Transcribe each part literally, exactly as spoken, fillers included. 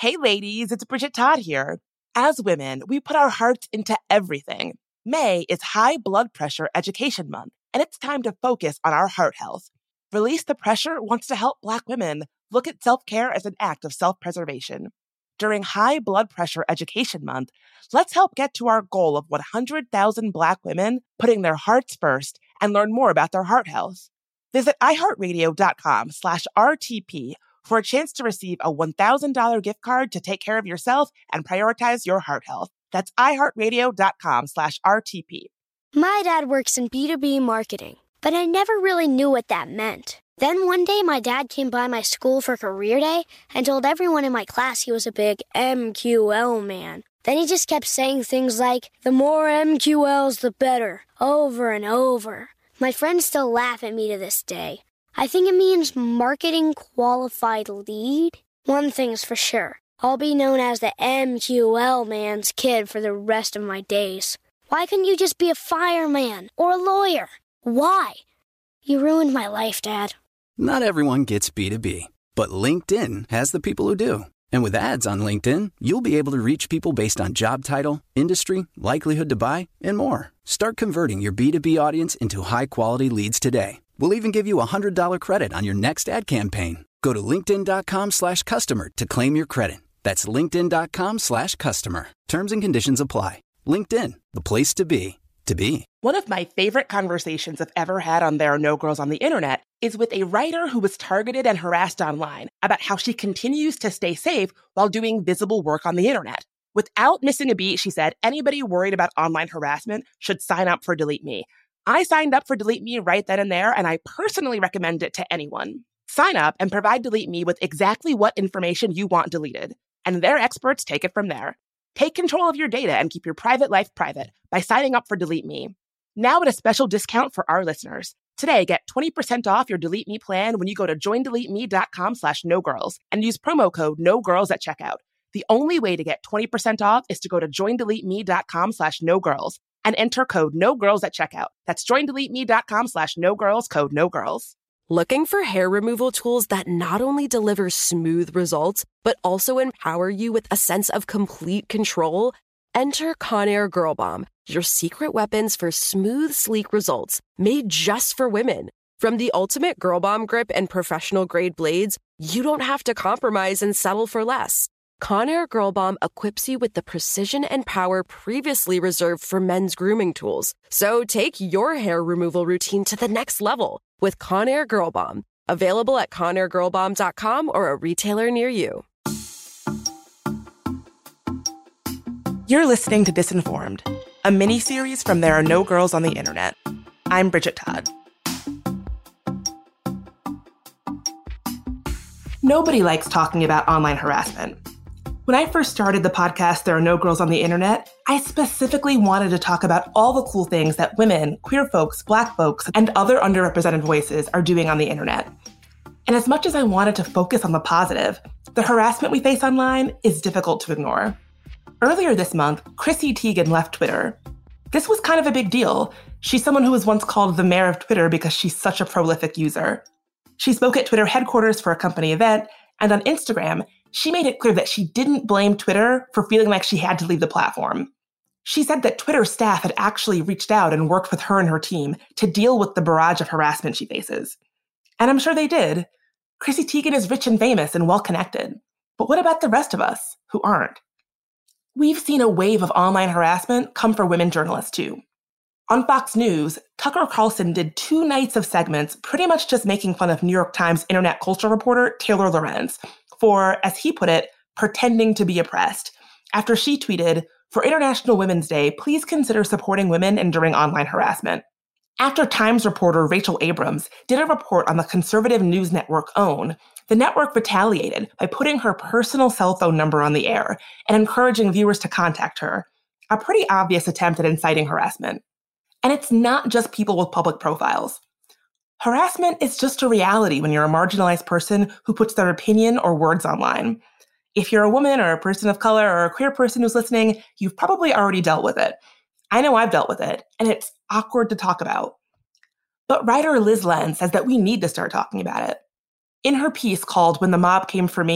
Hey ladies, it's Bridget Todd here. As women, we put our hearts into everything. May is High Blood Pressure Education Month, and it's time to focus on our heart health. Release the Pressure wants to help Black women look at self-care as an act of self-preservation. During High Blood Pressure Education Month, let's help get to our goal of one hundred thousand Black women putting their hearts first and learn more about their heart health. Visit iHeartRadio.com slash RTP for a chance to receive a one thousand dollars gift card to take care of yourself and prioritize your heart health. That's iHeartRadio.com slash RTP. My dad works in B two B marketing, but I never really knew what that meant. Then one day my dad came by my school for career day and told everyone in my class he was a big M Q L man. Then he just kept saying things like, the more M Q Ls, the better, over and over. My friends still laugh at me to this day. I think it means marketing qualified lead. One thing's for sure. I'll be known as the M Q L man's kid for the rest of my days. Why couldn't you just be a fireman or a lawyer? Why? You ruined my life, Dad. Not everyone gets B two B, but LinkedIn has the people who do. And with ads on LinkedIn, you'll be able to reach people based on job title, industry, likelihood to buy, and more. Start converting your B two B audience into high-quality leads today. We'll even give you a one hundred dollars credit on your next ad campaign. Go to linkedin.com slash customer to claim your credit. That's linkedin.com slash customer. Terms and conditions apply. LinkedIn, the place to be, to be. One of my favorite conversations I've ever had on There Are No Girls on the Internet is with a writer who was targeted and harassed online about how she continues to stay safe while doing visible work on the internet. Without missing a beat, she said, anybody worried about online harassment should sign up for Delete Me. I signed up for Delete Me right then and there, and I personally recommend it to anyone. Sign up and provide Delete Me with exactly what information you want deleted, and their experts take it from there. Take control of your data and keep your private life private by signing up for Delete Me. Now at a special discount for our listeners. Today, get twenty percent off your Delete Me plan when you go to joindeleteme.com slash no girls and use promo code no girls at checkout. The only way to get twenty percent off is to go to joindeleteme.com slash no girls and enter code no girls at checkout. That's joindeleteme.com slash no girls, code no girls. Looking for hair removal tools that not only deliver smooth results, but also empower you with a sense of complete control? Enter Conair Girl Bomb, your secret weapons for smooth, sleek results, made just for women. From the ultimate Girl Bomb grip and professional-grade blades, you don't have to compromise and settle for less. Conair Girl Bomb equips you with the precision and power previously reserved for men's grooming tools. So take your hair removal routine to the next level with Conair Girl Bomb. Available at conair girl bomb dot com or a retailer near you. You're listening to Disinformed, a mini-series from There Are No Girls on the Internet. I'm Bridget Todd. Nobody likes talking about online harassment. When I first started the podcast, There Are No Girls on the Internet, I specifically wanted to talk about all the cool things that women, queer folks, Black folks, and other underrepresented voices are doing on the internet. And as much as I wanted to focus on the positive, the harassment we face online is difficult to ignore. Earlier this month, Chrissy Teigen left Twitter. This was kind of a big deal. She's someone who was once called the mayor of Twitter because she's such a prolific user. She spoke at Twitter headquarters for a company event, and on Instagram, she made it clear that she didn't blame Twitter for feeling like she had to leave the platform. She said that Twitter staff had actually reached out and worked with her and her team to deal with the barrage of harassment she faces. And I'm sure they did. Chrissy Teigen is rich and famous and well-connected. But what about the rest of us who aren't? We've seen a wave of online harassment come for women journalists, too. On Fox News, Tucker Carlson did two nights of segments pretty much just making fun of New York Times internet culture reporter Taylor Lorenz for, as he put it, pretending to be oppressed, after she tweeted, "For International Women's Day, please consider supporting women enduring online harassment." After Times reporter Rachel Abrams did a report on the conservative news network OWN, the network retaliated by putting her personal cell phone number on the air and encouraging viewers to contact her, a pretty obvious attempt at inciting harassment. And it's not just people with public profiles. Harassment is just a reality when you're a marginalized person who puts their opinion or words online. If you're a woman or a person of color or a queer person who's listening, you've probably already dealt with it. I know I've dealt with it, and it's awkward to talk about. But writer Liz Lenz says that we need to start talking about it. In her piece called When the Mob Came for Me,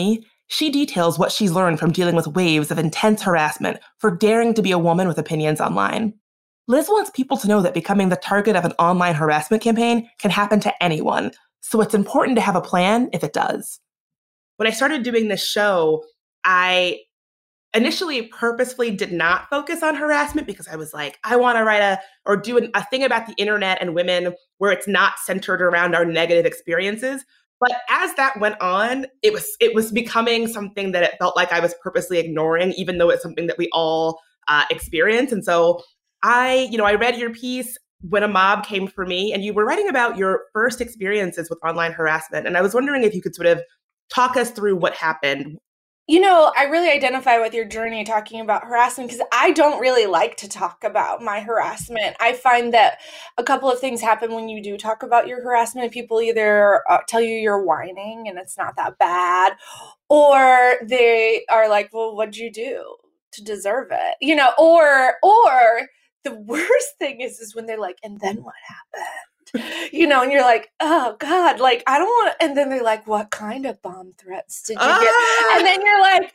She details what she's learned from dealing with waves of intense harassment for daring to be a woman with opinions online. Liz wants people to know that becoming the target of an online harassment campaign can happen to anyone, so it's important to have a plan if it does. When I started doing this show, I initially purposefully did not focus on harassment because I was like, I want to write a or do an, a thing about the internet and women where it's not centered around our negative experiences. But as that went on, it was it was becoming something that it felt like I was purposely ignoring, even though it's something that we all uh, experience. And so I, you know, I read your piece when a mob came for me, and you were writing about your first experiences with online harassment. And I was wondering if you could sort of talk us through what happened. You know, I really identify with your journey talking about harassment because I don't really like to talk about my harassment. I find that a couple of things happen when you do talk about your harassment. People either uh, tell you you're whining and it's not that bad, or they are like, well, what'd you do to deserve it? You know, or, or the worst thing is, is when they're like, and then what happened? You know, and you're like, oh God, like, I don't want to, and then they're like, what kind of bomb threats did you ah! get? And then you're like,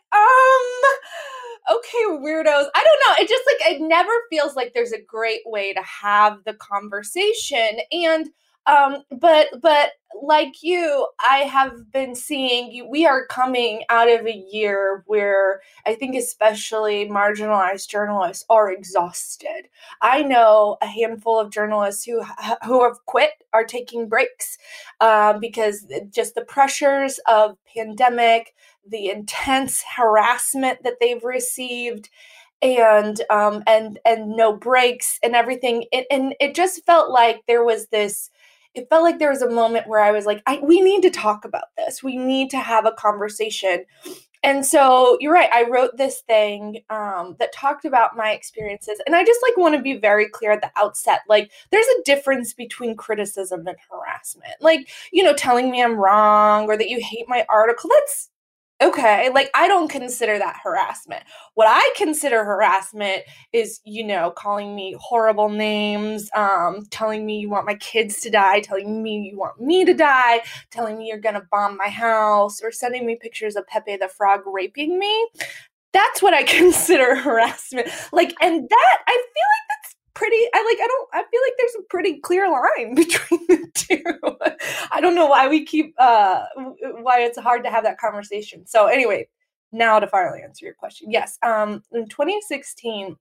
um, okay, weirdos. I don't know. It just like, it never feels like there's a great way to have the conversation. And, um, but, but like you, I have been seeing you, we are coming out of a year where I think especially marginalized journalists are exhausted. I know a handful of journalists who who have quit, are taking breaks uh, because just the pressures of pandemic, the intense harassment that they've received, and um, and and no breaks and everything. It, and it just felt like there was this, it felt like there was a moment where I was like, I, we need to talk about this. We need to have a conversation. And so you're right. I wrote this thing um, that talked about my experiences. And I just like want to be very clear at the outset. Like there's a difference between criticism and harassment. Like, you know, telling me I'm wrong or that you hate my article. That's okay. Like I don't consider that harassment. What I consider harassment is, you know, calling me horrible names, um, telling me you want my kids to die, telling me you want me to die, telling me you're going to bomb my house, or sending me pictures of Pepe the Frog raping me. That's what I consider harassment. Like, and that, I feel like that's pretty, I like, I don't, I feel like there's a pretty clear line between the two. I don't know why we keep, uh, why it's hard to have that conversation. So anyway, now to finally answer your question. Yes. Um, in twenty sixteen,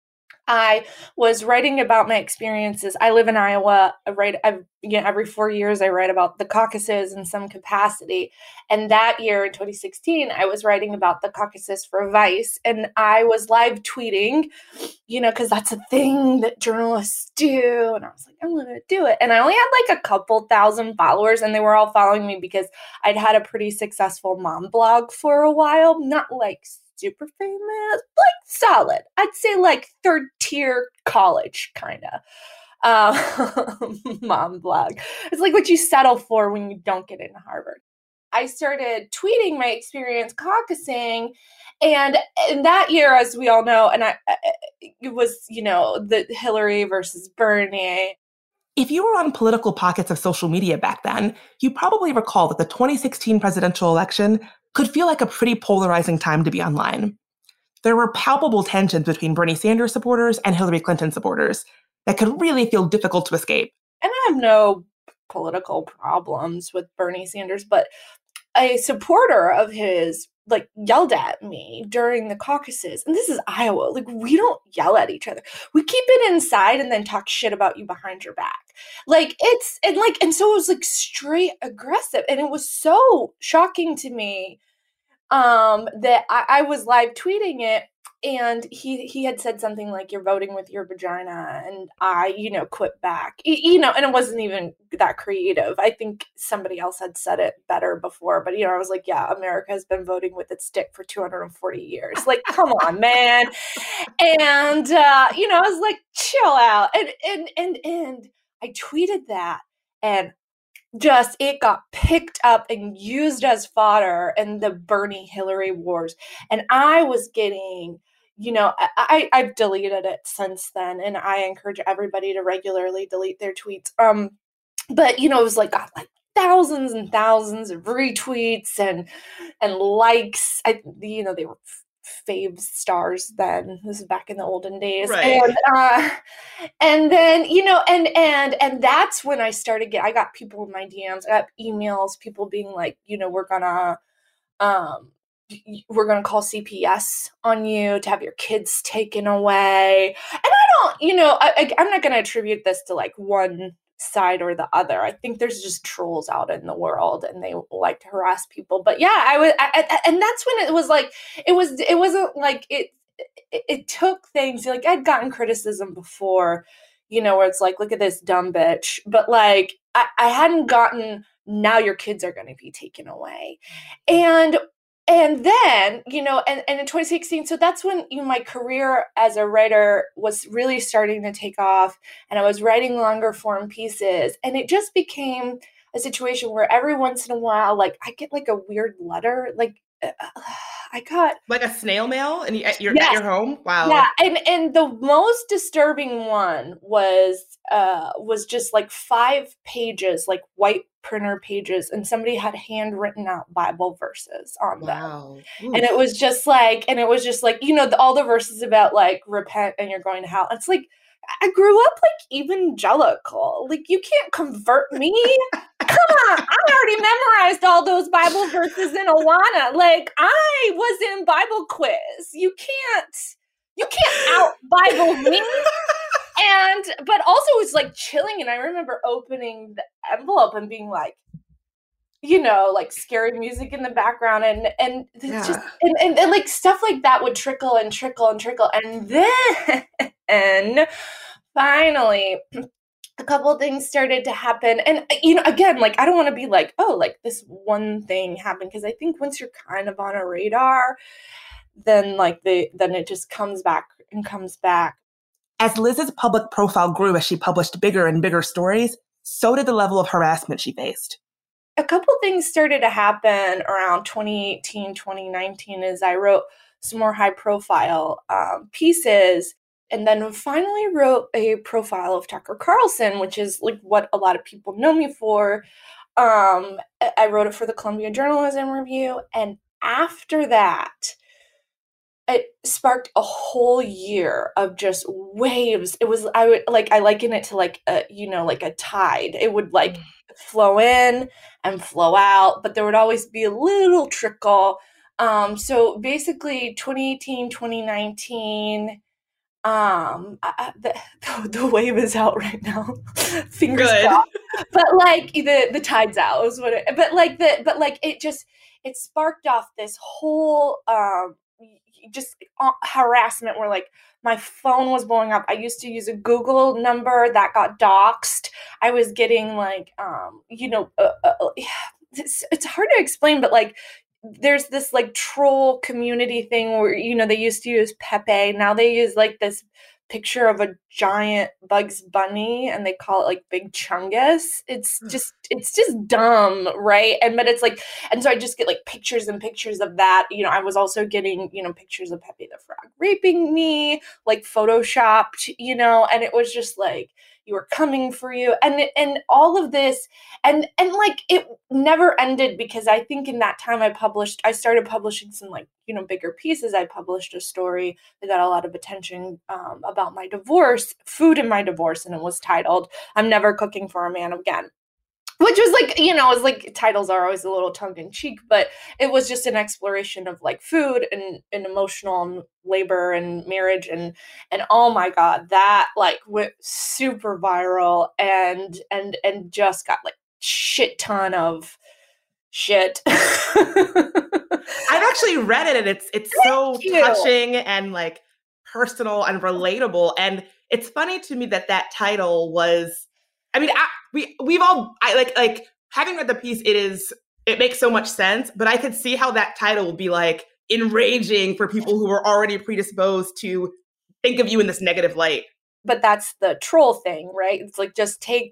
I was writing about my experiences. I live in Iowa. I write I've, you know, every four years. I write about the caucuses in some capacity. And that year in twenty sixteen, I was writing about the caucuses for Vice, and I was live tweeting, you know, because that's a thing that journalists do. And I was like, I'm going to do it. And I only had like a couple thousand followers, and they were all following me because I'd had a pretty successful mom blog for a while, not like super famous, like solid. I'd say like third tier college kind of uh, mom blog. It's like what you settle for when you don't get into Harvard. I started tweeting my experience caucusing, and in that year, as we all know, and I, it was, you know, the Hillary versus Bernie. If you were on political pockets of social media back then, you probably recall that the twenty sixteen presidential election could feel like a pretty polarizing time to be online. There were palpable tensions between Bernie Sanders supporters and Hillary Clinton supporters that could really feel difficult to escape. And I have no political problems with Bernie Sanders, but a supporter of his like yelled at me during the caucuses. And this is Iowa. Like, we don't yell at each other. We keep it inside and then talk shit about you behind your back. Like it's, and like, and so it was like straight aggressive. And it was so shocking to me um, that I, I was live tweeting it. And he, he had said something like, you're voting with your vagina. And I, you know, quit back, you know, and it wasn't even that creative. I think somebody else had said it better before, but, you know, I was like, yeah, America has been voting with its dick for two hundred forty years. Like, come on, man. And, uh, you know, I was like, chill out. And, and, and, and I tweeted that, and just, it got picked up and used as fodder in the Bernie Hillary wars. And I was getting, you know, I, I've deleted it since then, and I encourage everybody to regularly delete their tweets. Um, but, you know, it was like, God, like thousands and thousands of retweets and and likes. I, you know, they were fave stars then. This is back in the olden days. Right. And uh, and then, you know, and and and that's when I started getting, I got people in my D Ms, I got emails, people being like, you know, we're gonna um we're gonna call C P S on you to have your kids taken away. And I don't, you know, I, I I'm not gonna attribute this to like one side or the other. I think there's just trolls out in the world and they like to harass people. But yeah, I was, I, I, and that's when it was like, it was, it wasn't like it, it, it took things like I'd gotten criticism before, you know, where it's like, look at this dumb bitch. But like, I, I hadn't gotten, now your kids are going to be taken away. And And then, you know, and, and in twenty sixteen, so that's when, you know, my career as a writer was really starting to take off, and I was writing longer form pieces, and it just became a situation where every once in a while, like I get like a weird letter, like uh, I got like a snail mail and you, at, your, yes. at your home. Wow. Yeah. And, and the most disturbing one was, uh, was just like five pages, like white printer pages, and somebody had handwritten out Bible verses on wow. them. Oof. And it was just like, and it was just like, you know, the, all the verses about like repent and you're going to hell. It's like, I grew up like evangelical. Like, you can't convert me. Come on. I already memorized all those Bible verses in Awana. Like, I was in Bible quiz. You can't, you can't out Bible me. And, but also it was like chilling. And I remember opening the envelope and being like, you know, like scary music in the background, and, and yeah. just, and, and, and like stuff like that would trickle and trickle and trickle. And then, and finally, a couple of things started to happen. And, you know, again, like, I don't want to be like, oh, like this one thing happened. Cause I think once you're kind of on a radar, then like the, then it just comes back and comes back. As Liz's public profile grew as she published bigger and bigger stories, so did the level of harassment she faced. A couple things started to happen around twenty eighteen, twenty nineteen as I wrote some more high profile um, pieces, and then finally wrote a profile of Tucker Carlson, which is like what a lot of people know me for. Um, I wrote it for the Columbia Journalism Review. And after that, it sparked a whole year of just waves. It was, I would like, I liken it to like a, you know, like a tide. It would like flow in and flow out, but there would always be a little trickle. Um, so basically twenty eighteen, twenty nineteen, um, I, the, the wave is out right now. Fingers crossed. But like the, the tide's out is what it, but like the, but like it just, it sparked off this whole, um, just harassment where like my phone was blowing up. I used to use a Google number that got doxed. I was getting like, um, you know, uh, uh, it's, it's hard to explain, but like there's this like troll community thing where, you know, they used to use Pepe. Now they use like this picture of a giant Bugs Bunny and they call it like Big Chungus. It's just, it's just dumb, right? And, but it's like, and so I just get like pictures and pictures of that. You know, I was also getting, you know, pictures of Pepe the Frog raping me, like photoshopped, you know, and it was just like, you were coming for you. And, and all of this, and, and like, it never ended because I think in that time I published, I started publishing some like, you know, bigger pieces. I published a story that got a lot of attention um, about my divorce, food in my divorce. And it was titled, I'm Never Cooking for a Man Again. Which was like, you know, it was like titles are always a little tongue in cheek, but it was just an exploration of like food and, and emotional labor and marriage. And, and oh my God, that like went super viral and, and, and just got like shit ton of shit. I've actually read it and it's, it's so you. touching and like personal and relatable. And it's funny to me that that title was, I mean, I, we, we've all, I like, like having read the piece, it is, it makes so much sense, but I could see how that title would be like enraging for people who were already predisposed to think of you in this negative light. But that's the troll thing, right? It's like, just take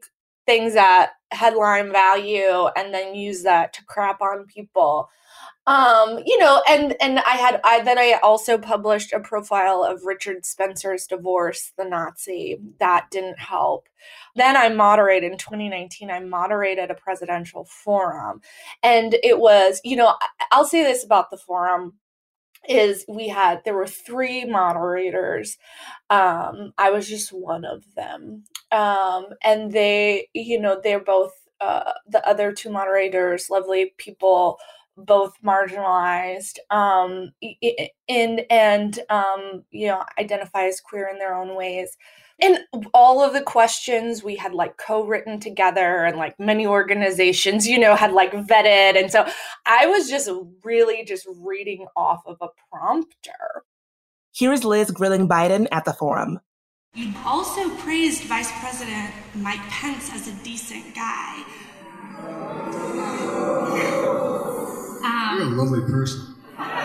things at headline value and then use that to crap on people. Um, you know, and, and I had, I, then I also published a profile of Richard Spencer's divorce, the Nazi. That didn't help. Then I moderated in twenty nineteen, I moderated a presidential forum, and it was, you know, I'll say this about the forum is we had, there were three moderators. Um, I was just one of them. Um, and they, you know, they're both, uh, the other two moderators, lovely people, both marginalized, um, in, and, um, you know, identify as queer in their own ways. And all of the questions we had like co-written together, and like many organizations, you know, had like vetted. And so I was just really just reading off of a prompter. Here's Liz grilling Biden at the forum. You also praised Vice President Mike Pence as a decent guy. Um, You're a lovely person.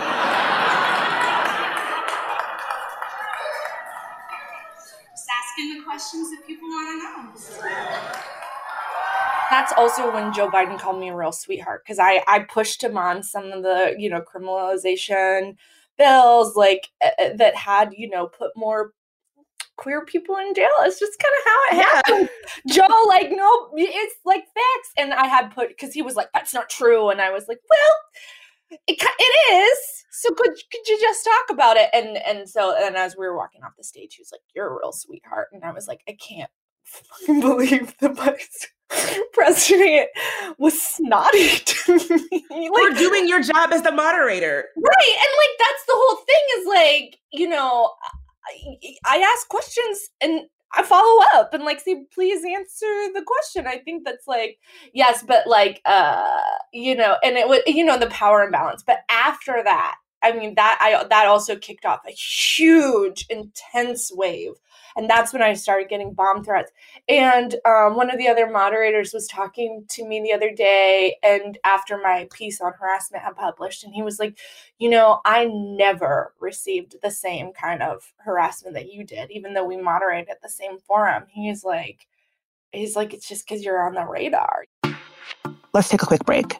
Just asking the questions that people want to know. That's also when Joe Biden called me a real sweetheart, because I, I pushed him on some of the, you know, criminalization bills, like uh, that had, you know, put more queer people in jail. It's just kind of how it happened. Yeah. Joe, like, no, it's like facts. And I had put, because he was like, that's not true. And I was like, well, it, it is. So could, could you just talk about it? And and so, and as we were walking off the stage, he was like, you're a real sweetheart. And I was like, I can't fucking believe the vice president was snotty to me. Like, we're doing your job as the moderator. Right. And like, that's the whole thing is like, you know, I ask questions and I follow up and like, say, please answer the question. I think that's like, yes, but like, uh, you know, and it was, you know, the power imbalance. But after that, I mean, that I that also kicked off a huge, intense wave. And that's when I started getting bomb threats. And um, one of the other moderators was talking to me the other day, and after my piece on harassment had published, and he was like, you know, I never received the same kind of harassment that you did, even though we moderated the same forum. He's like, he's like, it's just because you're on the radar. Let's take a quick break.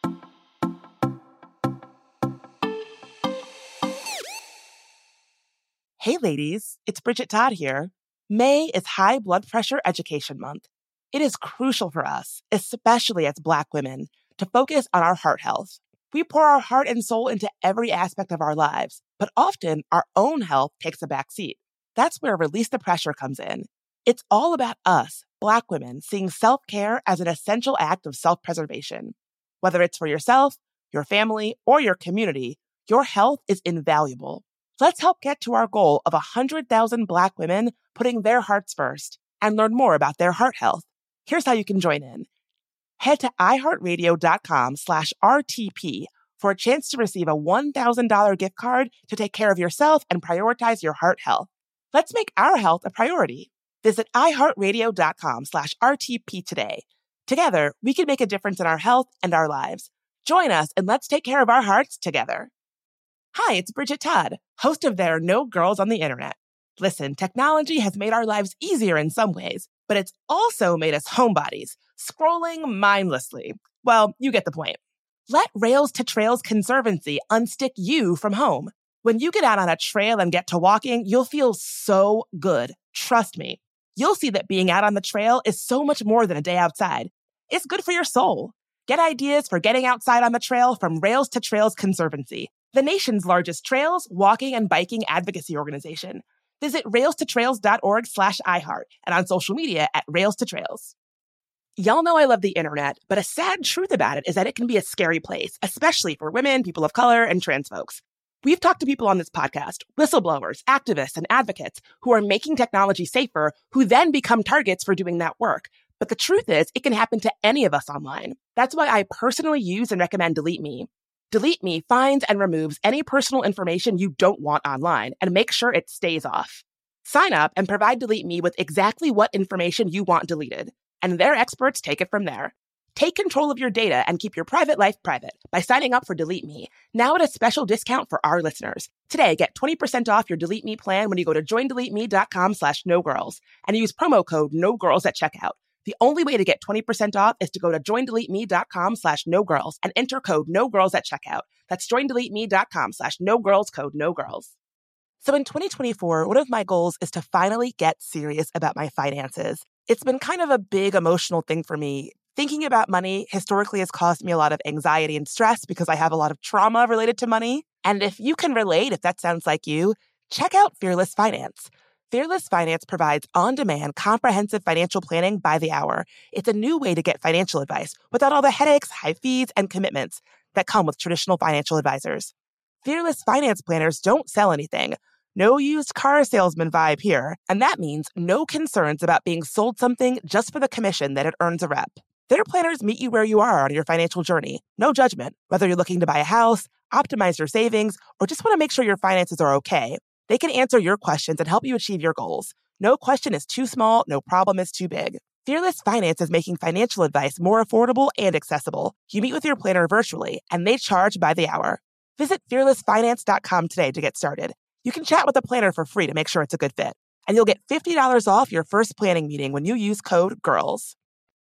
Hey ladies, it's Bridget Todd here. May is High Blood Pressure Education Month. It is crucial for us, especially as Black women, to focus on our heart health. We pour our heart and soul into every aspect of our lives, but often our own health takes a back seat. That's where Release the Pressure comes in. It's all about us, Black women, seeing self-care as an essential act of self-preservation. Whether it's for yourself, your family, or your community, your health is invaluable. Let's help get to our goal of one hundred thousand Black women putting their hearts first and learn more about their heart health. Here's how you can join in. Head to iheartradio.com slash RTP for a chance to receive a one thousand dollars gift card to take care of yourself and prioritize your heart health. Let's make our health a priority. Visit iheartradio.com slash RTP today. Together, we can make a difference in our health and our lives. Join us and let's take care of our hearts together. Hi, it's Bridget Todd, host of There Are No Girls on the Internet. Listen, technology has made our lives easier in some ways, but it's also made us homebodies, scrolling mindlessly. Well, you get the point. Let Rails to Trails Conservancy unstick you from home. When you get out on a trail and get to walking, you'll feel so good. Trust me. You'll see that being out on the trail is so much more than a day outside. It's good for your soul. Get ideas for getting outside on the trail from Rails to Trails Conservancy, the nation's largest trails, walking, and biking advocacy organization. Visit rails to trails dot org slash iHeart and on social media at Rails to Trails. Y'all know I love the internet, but a sad truth about it is that it can be a scary place, especially for women, people of color, and trans folks. We've talked to people on this podcast, whistleblowers, activists, and advocates who are making technology safer, who then become targets for doing that work. But the truth is, it can happen to any of us online. That's why I personally use and recommend Delete Me. Delete Me finds and removes any personal information you don't want online and make sure it stays off. Sign up and provide Delete Me with exactly what information you want deleted, and their experts take it from there. Take control of your data and keep your private life private by signing up for Delete Me, now at a special discount for our listeners. Today, get twenty percent off your Delete Me plan when you go to join delete me dot com slash no girls and use promo code no girls at checkout. The only way to get twenty percent off is to go to joindeleteme.com slash no girls and enter code no girls at checkout. That's joindeleteme.com slash no girls code no girls. So in twenty twenty-four, one of my goals is to finally get serious about my finances. It's been kind of a big emotional thing for me. Thinking about money historically has caused me a lot of anxiety and stress because I have a lot of trauma related to money. And if you can relate, if that sounds like you, check out Fearless Finance. Fearless Finance provides on-demand, comprehensive financial planning by the hour. It's a new way to get financial advice without all the headaches, high fees, and commitments that come with traditional financial advisors. Fearless Finance planners don't sell anything. No used car salesman vibe here. And that means no concerns about being sold something just for the commission that it earns a rep. Their planners meet you where you are on your financial journey. No judgment. Whether you're looking to buy a house, optimize your savings, or just want to make sure your finances are okay, they can answer your questions and help you achieve your goals. No question is too small, no problem is too big. Fearless Finance is making financial advice more affordable and accessible. You meet with your planner virtually, and they charge by the hour. Visit fearless finance dot com today to get started. You can chat with a planner for free to make sure it's a good fit. And you'll get fifty dollars off your first planning meeting when you use code GIRLS.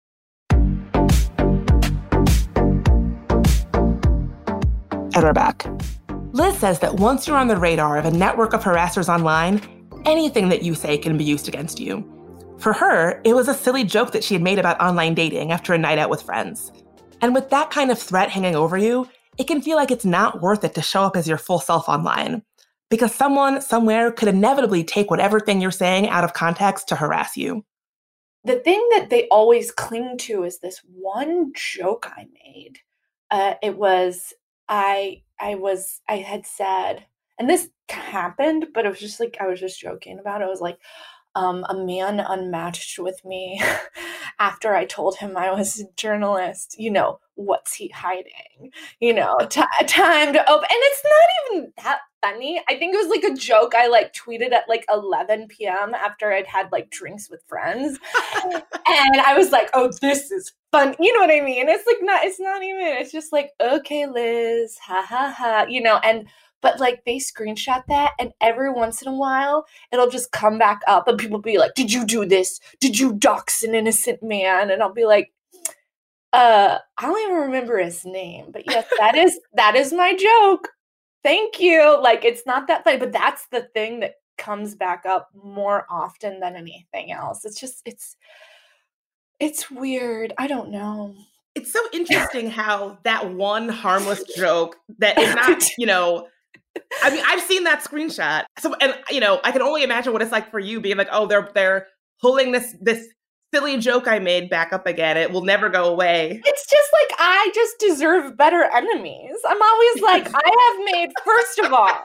And we're back. Liz says that once you're on the radar of a network of harassers online, anything that you say can be used against you. For her, it was a silly joke that she had made about online dating after a night out with friends. And with that kind of threat hanging over you, it can feel like it's not worth it to show up as your full self online, because someone somewhere could inevitably take whatever thing you're saying out of context to harass you. The thing that they always cling to is this one joke I made. Uh, it was, I, I was, I had said, and this happened, but it was just like, I was just joking about it. I was like, um, a man unmatched with me after I told him I was a journalist, you know, what's he hiding? You know, t- time to open. And it's not even that funny. I think it was like a joke I like tweeted at like eleven p.m. after I'd had like drinks with friends. And I was like, oh, this is fun. You know what I mean? It's like not, it's not even, it's just like, okay, Liz, ha ha ha, you know, and but like they screenshot that and every once in a while it'll just come back up and people be like, did you do this? Did you dox an innocent man? And I'll be like, uh, I don't even remember his name, but yes, that is, that is my joke. Thank you. Like, it's not that funny, but that's the thing that comes back up more often than anything else. It's just, it's, it's weird. I don't know. It's so interesting how that one harmless joke that is not, you know, I mean, I've seen that screenshot. So, and you know, I can only imagine what it's like for you being like, oh, they're they're pulling this this silly joke I made back up again. It will never go away. It's just like I just deserve better enemies. I'm always like, I have made, first of all,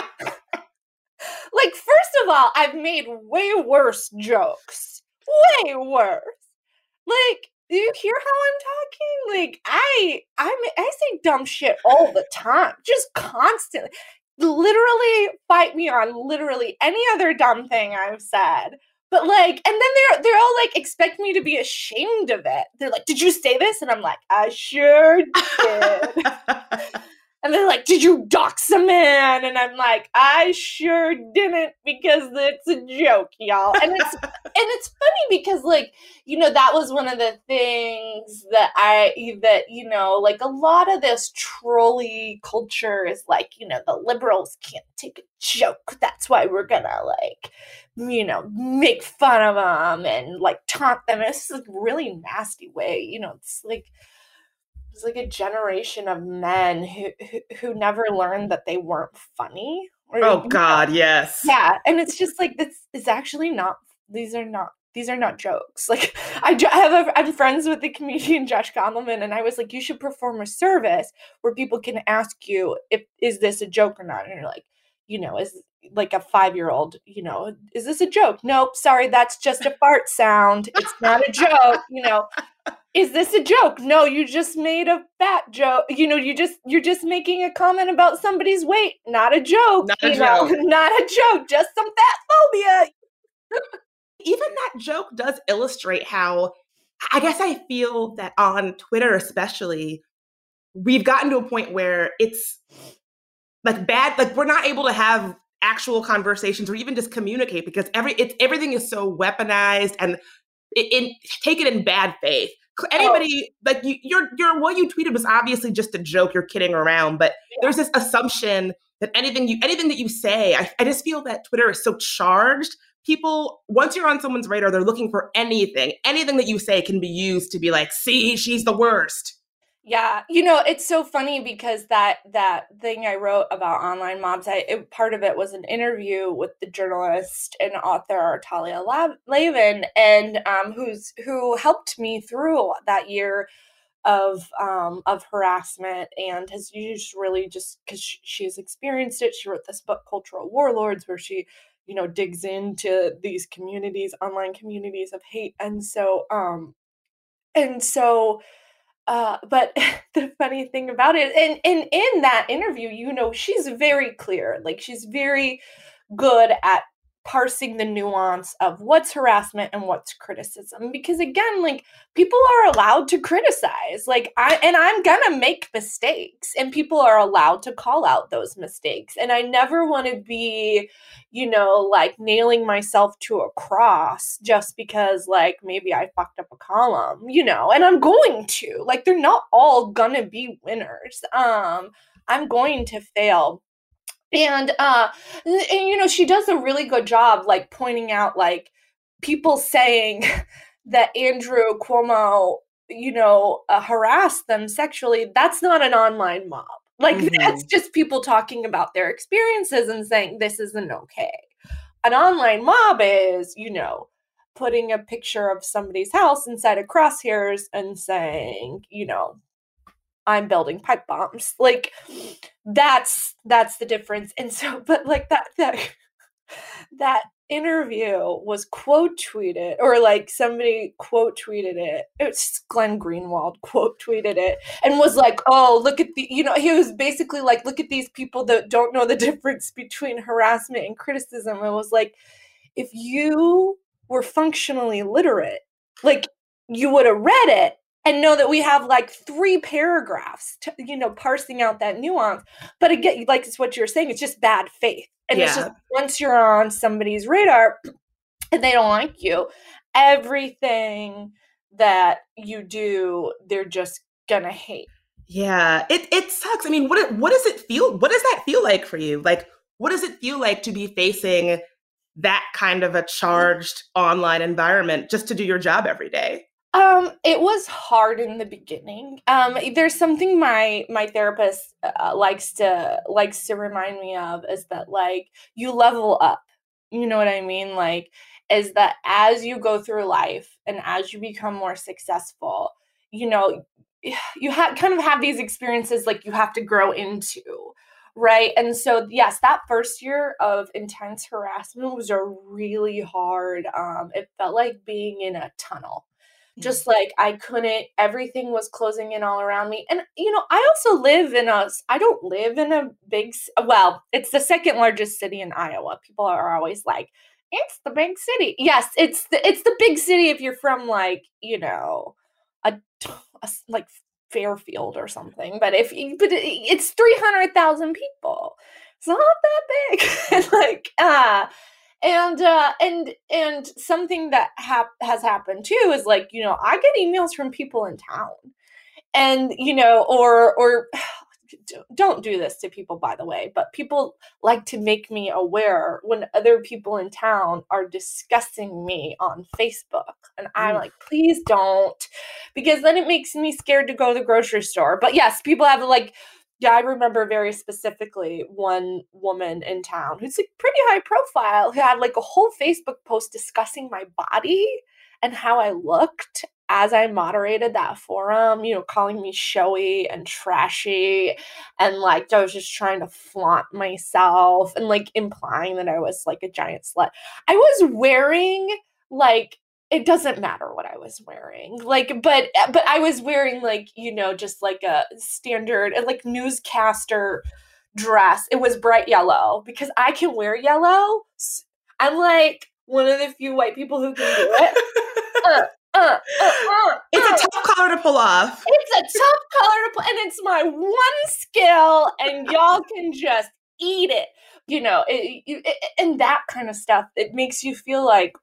like first of all, I've made way worse jokes. Way worse. Like, do you hear how I'm talking? Like, I I I say dumb shit all the time, just constantly. Literally fight me on literally any other dumb thing I've said. But like, and then they're they're all like expect me to be ashamed of it. They're like, did you say this? And I'm like, I sure did. And they're like, did you dox a man? And I'm like, I sure didn't, because it's a joke, y'all. And it's and it's funny because, like, you know, that was one of the things that I, that, you know, like a lot of this trolley culture is like, you know, the liberals can't take a joke. That's why we're gonna, like, you know, make fun of them and, like, taunt them. It's like a really nasty way, you know, it's like, it's like a generation of men who, who who never learned that they weren't funny. Or, oh God, know. Yes. Yeah, and it's just like this is actually not. These are not. These are not jokes. Like I, I have a, I'm friends with the comedian Josh Gondelman, and I was like, you should perform a service where people can ask you if is this a joke or not, and you're like, you know, is like a five-year-old, you know, is this a joke? Nope, sorry, that's just a fart sound. It's not a joke, you know. Is this a joke? No, you just made a fat joke. You know, you just you're just making a comment about somebody's weight. Not a joke. Not a you joke. Know? Not a joke. Just some fat phobia. Even that joke does illustrate how, I guess I feel that on Twitter especially, we've gotten to a point where it's like bad, like we're not able to have actual conversations or even just communicate because every it's everything is so weaponized and in, in take it in bad faith. Anybody oh. like you, your your what you tweeted was obviously just a joke. You're kidding around, but yeah. there's this assumption that anything you anything that you say, I, I just feel that Twitter is so charged. People, once you're on someone's radar, they're looking for anything. Anything that you say can be used to be like, see, she's the worst. Yeah. You know, it's so funny because that that thing I wrote about online mobs, I, it, part of it was an interview with the journalist and author Talia Lavin, and um, who's who helped me through that year of um, of harassment, and has used really just because she, she's experienced it. She wrote this book, Cultural Warlords, where she, you know, digs into these communities, online communities of hate. And so, um, and so, uh, but the funny thing about it, and, and in that interview, you know, she's very clear, like she's very good at parsing the nuance of what's harassment and what's criticism. Because again, like people are allowed to criticize, like I, and I'm gonna make mistakes, and people are allowed to call out those mistakes. And I never want to be, you know, like nailing myself to a cross just because like maybe I fucked up a column, you know, and I'm going to, like, they're not all gonna be winners. Um, I'm going to fail. And, uh, and, you know, she does a really good job, like, pointing out, like, people saying that Andrew Cuomo, you know, uh, harassed them sexually. That's not an online mob. Like, mm-hmm. that's just people talking about their experiences and saying this isn't okay. An online mob is, you know, putting a picture of somebody's house inside of crosshairs and saying, you know, I'm building pipe bombs. Like that's, that's the difference. And so, but like that, that, that interview was quote tweeted, or like somebody quote tweeted it. It's Glenn Greenwald quote tweeted it and was like, oh, look at the, you know, he was basically like, look at these people that don't know the difference between harassment and criticism. It was like, if you were functionally literate, like you would have read it and know that we have like three paragraphs, to, you know, parsing out that nuance. But again, like it's what you're saying, it's just bad faith. And yeah. it's just once you're on somebody's radar and they don't like you, everything that you do, they're just gonna hate. Yeah, it it sucks. I mean, what what does it feel? What does that feel like for you? Like, what does it feel like to be facing that kind of a charged online environment just to do your job every day? Um, it was hard in the beginning. Um, there's something my my therapist uh, likes to likes to remind me of is that like you level up. You know what I mean? Like, is that as you go through life and as you become more successful, you know, you have kind of have these experiences like you have to grow into. Right. And so, yes, that first year of intense harassment was a really hard. Um, it felt like being in a tunnel. Just like I couldn't, everything was closing in all around me. And, you know, I also live in a, I don't live in a big, well, it's the second largest city in Iowa. People are always like, it's the big city. Yes, it's the, it's the big city if you're from like, you know, a, a like Fairfield or something. But if, but it, it's three hundred thousand people. It's not that big. And like, uh, And, uh, and, and something that hap- has happened too is like, you know, I get emails from people in town and, you know, or, or don't do this to people, by the way, but people like to make me aware when other people in town are discussing me on Facebook. And I'm like, please don't, because then it makes me scared to go to the grocery store. But yes, people have like, yeah, I remember very specifically one woman in town who's like pretty high profile who had like a whole Facebook post discussing my body and how I looked as I moderated that forum, you know, calling me showy and trashy. And like, I was just trying to flaunt myself and like implying that I was like a giant slut. I was wearing like, it doesn't matter what I was wearing, like, but, but I was wearing like, you know, just like a standard, like newscaster dress. It was bright yellow because I can wear yellow. I'm like one of the few white people who can do it. uh, uh, uh, uh, it's uh. a tough color to pull off. It's a tough color to pull, and it's my one skill, and y'all can just eat it. You know, it, it, and that kind of stuff, it makes you feel like,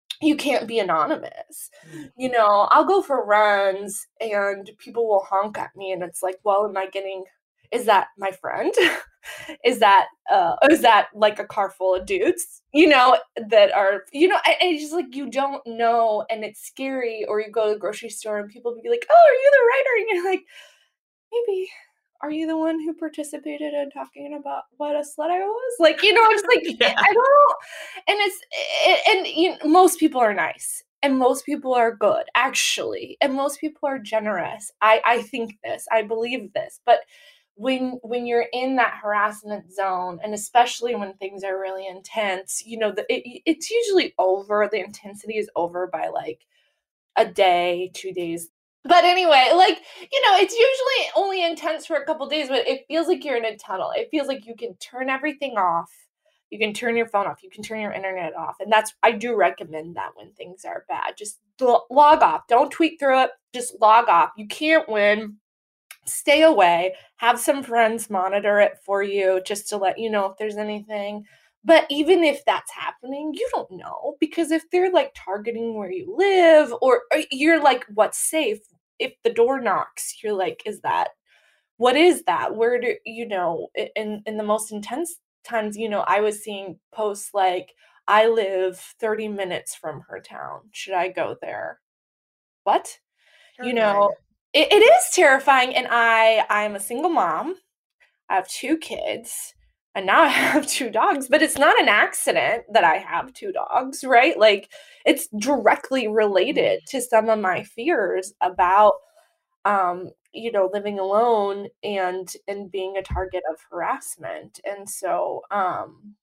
you can't be anonymous. You know, I'll go for runs and people will honk at me and it's like, well, am I getting, is that my friend? is that, uh, is that like a car full of dudes, you know, that are, you know, and it's just like, you don't know and it's scary. Or you go to the grocery store and people be like, oh, are you the writer? And you're like, maybe. Are you the one who participated in talking about what a slut I was? Like, you know, I'm just like, yeah. I don't, and it's, and you know, most people are nice and most people are good, actually. And most people are generous. I, I think this, I believe this, but when, when you're in that harassment zone, and especially when things are really intense, you know, the, it, it's usually over. The intensity is over by like a day, two days. But anyway, like, you know, it's usually only intense for a couple days, but it feels like you're in a tunnel. It feels like you can turn everything off. You can turn your phone off. You can turn your internet off. And that's, I do recommend that when things are bad. Just log off. Don't tweet through it. Just log off. You can't win. Stay away. Have some friends monitor it for you just to let you know if there's anything. But even if that's happening, you don't know, because if they're like targeting where you live, or, or you're like, what's safe? If the door knocks, you're like, is that, what is that? Where do, you know, in, in the most intense times, you know, I was seeing posts like, I live thirty minutes from her town. Should I go there? What? Terrifying. You know, it, it is terrifying. And I, I'm a single mom. I have two kids. And now I have two dogs, but it's not an accident that I have two dogs, right? Like, it's directly related to some of my fears about, um, you know, living alone and, and being a target of harassment. And so, um,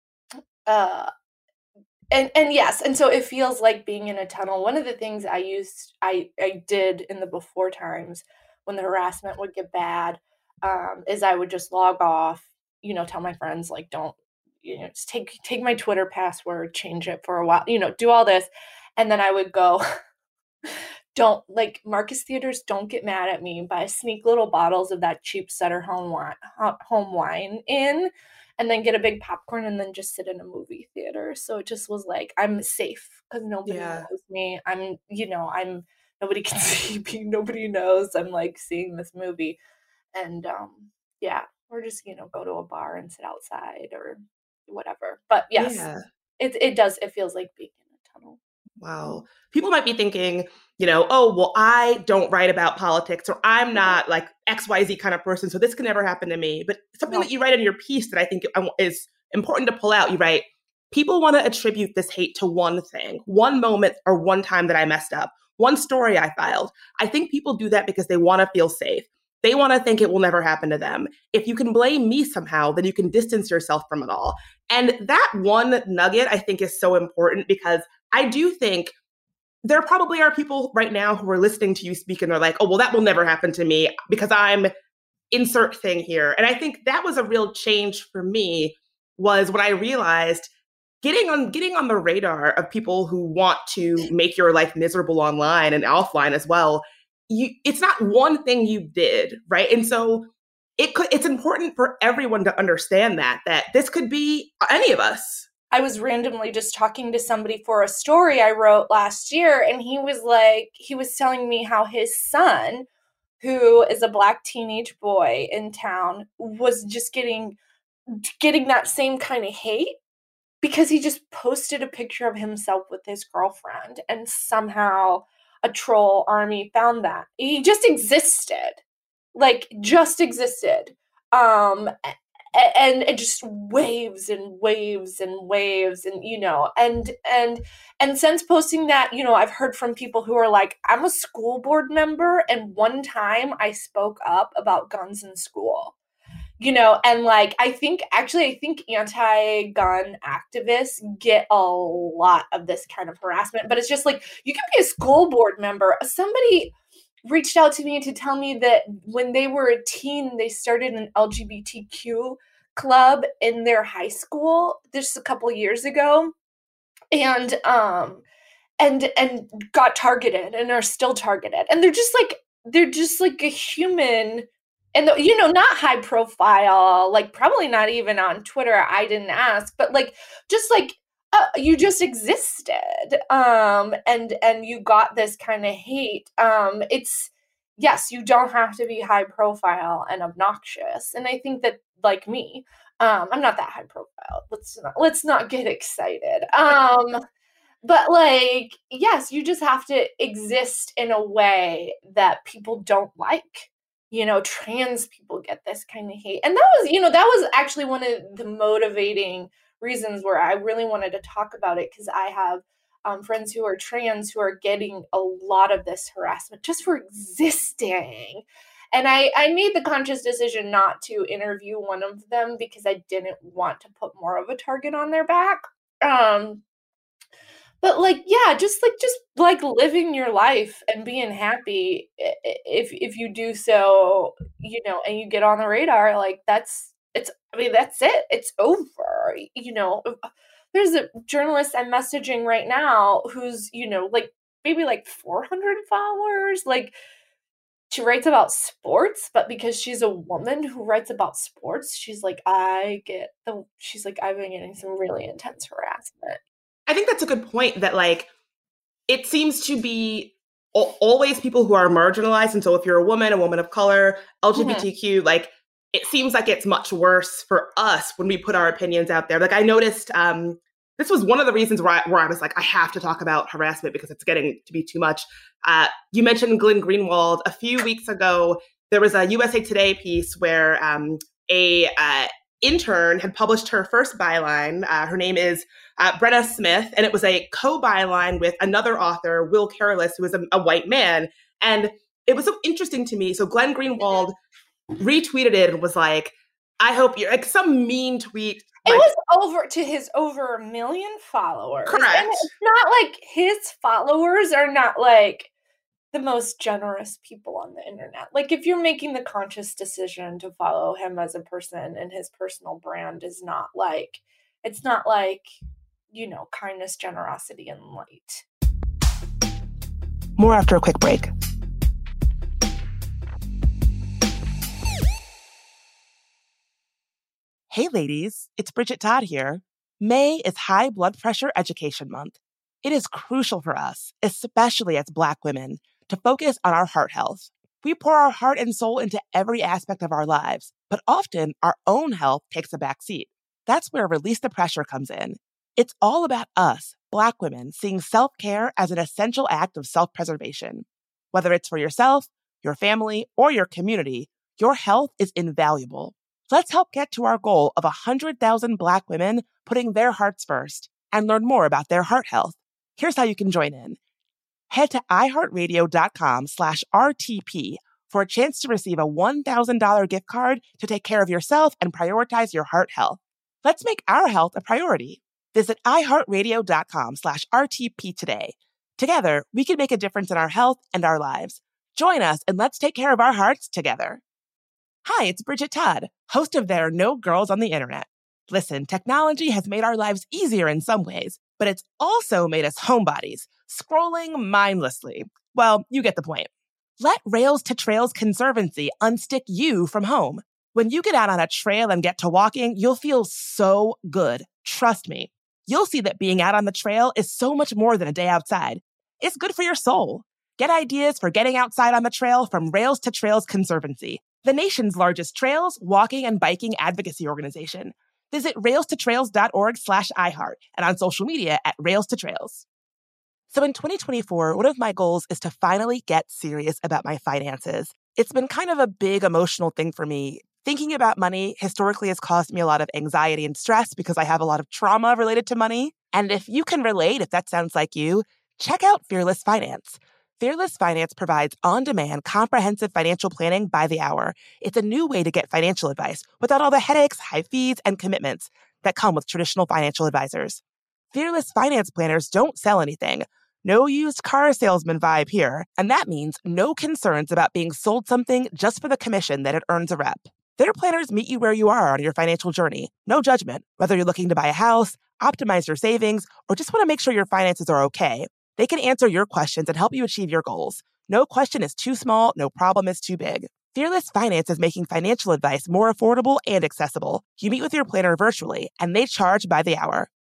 uh, and, and yes. And so it feels like being in a tunnel. One of the things I used, I, I did in the before times when the harassment would get bad, um, is I would just log off, you know, tell my friends, like, don't, you know, just take, take my Twitter password, change it for a while, you know, do all this. And then I would go, don't, like, Marcus Theaters, don't get mad at me, buy sneak little bottles of that cheap Sutter home wine, home wine in, and then get a big popcorn and then just sit in a movie theater. So it just was like, I'm safe because nobody yeah. knows me. I'm, you know, I'm, nobody can see me. Nobody knows I'm like seeing this movie. And, um, yeah. Or just, you know, go to a bar and sit outside or whatever. But yes, yeah. it it does. It feels like being in a tunnel. Wow. People might be thinking, you know, oh, well, I don't write about politics, or I'm not like X Y Z kind of person, so this can never happen to me. But something no. that you write in your piece that I think is important to pull out, you write, people want to attribute this hate to one thing, one moment or one time that I messed up, one story I filed. I think people do that because they want to feel safe. They want to think it will never happen to them. If you can blame me somehow, then you can distance yourself from it all. And that one nugget, I think, is so important, because I do think there probably are people right now who are listening to you speak and they're like, oh, well, that will never happen to me because I'm insert thing here. And I think that was a real change for me, was when I realized getting on getting on the radar of people who want to make your life miserable online and offline as well. You, it's not one thing you did, right? And so it could, it's important for everyone to understand that, that this could be any of us. I was randomly just talking to somebody for a story I wrote last year, and he was like, he was telling me how his son, who is a Black teenage boy in town, was just getting, getting that same kind of hate because he just posted a picture of himself with his girlfriend, and somehow a troll army found that. He just existed, like just existed. Um, and it just waves and waves and waves and, you know, and, and, and since posting that, you know, I've heard from people who are like, I'm a school board member, and one time I spoke up about guns in school, you know, and like, I think, actually, I think anti-gun activists get a lot of this kind of harassment, but it's just like, you can be a school board member. Somebody reached out to me to tell me that when they were a teen, they started an L G B T Q club in their high school just a couple years ago, and um and and got targeted and are still targeted, and they're just like they're just like a human, and the, you know, not high profile, like probably not even on Twitter. I didn't ask, but like just like uh, you just existed. Um, and, and you got this kind of hate. Um, it's, yes, you don't have to be high profile and obnoxious. And I think that, like me, um, I'm not that high profile. Let's not, let's not get excited. Um, but like, yes, you just have to exist in a way that people don't like. You know, trans people get this kind of hate. And that was, you know, that was actually one of the motivating reasons where I really wanted to talk about it, because I have um, friends who are trans who are getting a lot of this harassment just for existing. And I, I made the conscious decision not to interview one of them because I didn't want to put more of a target on their back. Um, but like, yeah, just like, just like living your life and being happy. If, if you do so, you know, and you get on the radar, like that's, it's, I mean, that's it. It's over. You know, there's a journalist I'm messaging right now who's, you know, like maybe like four hundred followers. Like, she writes about sports, but because she's a woman who writes about sports, she's like, I get the, she's like, I've been getting some really intense harassment. I think that's a good point, that like, it seems to be al- always people who are marginalized. And so if you're a woman, a woman of color, L G B T Q, mm-hmm. like, it seems like it's much worse for us when we put our opinions out there. Like I noticed, um, this was one of the reasons where I, where I was like, I have to talk about harassment because it's getting to be too much. Uh, you mentioned Glenn Greenwald. A few weeks ago, there was a U S A Today piece where um, a uh, intern had published her first byline. Uh, her name is uh, Brenna Smith, and it was a co-byline with another author, Will Careless, who is a, a white man. And it was so interesting to me. So Glenn Greenwald retweeted it and was like, I hope you're like some mean tweet. It like, was over to his over a million followers. Correct. And it's not like his followers are not like the most generous people on the internet. Like if you're making the conscious decision to follow him as a person, and his personal brand is not like, it's not like, you know, kindness, generosity, and light. More after a quick break. Hey ladies, it's Bridget Todd here. May is High Blood Pressure Education Month. It is crucial for us, especially as Black women, to focus on our heart health. We pour our heart and soul into every aspect of our lives, but often our own health takes a back seat. That's where Release the Pressure comes in. It's all about us, Black women, seeing self-care as an essential act of self-preservation. Whether it's for yourself, your family, or your community, your health is invaluable. Let's help get to our goal of one hundred thousand Black women putting their hearts first and learn more about their heart health. Here's how you can join in. Head to iheartradio.com slash RTP for a chance to receive a one thousand dollars gift card to take care of yourself and prioritize your heart health. Let's make our health a priority. Visit iheartradio.com slash RTP today. Together, we can make a difference in our health and our lives. Join us and let's take care of our hearts together. Hi, it's Bridget Todd, host of There Are No Girls on the Internet. Listen, technology has made our lives easier in some ways, but it's also made us homebodies, scrolling mindlessly. Well, you get the point. Let Rails to Trails Conservancy unstick you from home. When you get out on a trail and get to walking, you'll feel so good. Trust me. You'll see that being out on the trail is so much more than a day outside. It's good for your soul. Get ideas for getting outside on the trail from Rails to Trails Conservancy, the nation's largest trails, walking, and biking advocacy organization. Visit railstotrails.org slash iHeart and on social media at Rails to Trails. So in twenty twenty-four, one of my goals is to finally get serious about my finances. It's been kind of a big emotional thing for me. Thinking about money historically has caused me a lot of anxiety and stress because I have a lot of trauma related to money. And if you can relate, if that sounds like you, check out Fearless Finance. Fearless Finance provides on-demand, comprehensive financial planning by the hour. It's a new way to get financial advice without all the headaches, high fees, and commitments that come with traditional financial advisors. Fearless Finance planners don't sell anything. No used car salesman vibe here, and that means no concerns about being sold something just for the commission that it earns a rep. Their planners meet you where you are on your financial journey. No judgment. Whether you're looking to buy a house, optimize your savings, or just want to make sure your finances are okay, they can answer your questions and help you achieve your goals. No question is too small, no problem is too big. Fearless Finance is making financial advice more affordable and accessible. You meet with your planner virtually, and they charge by the hour.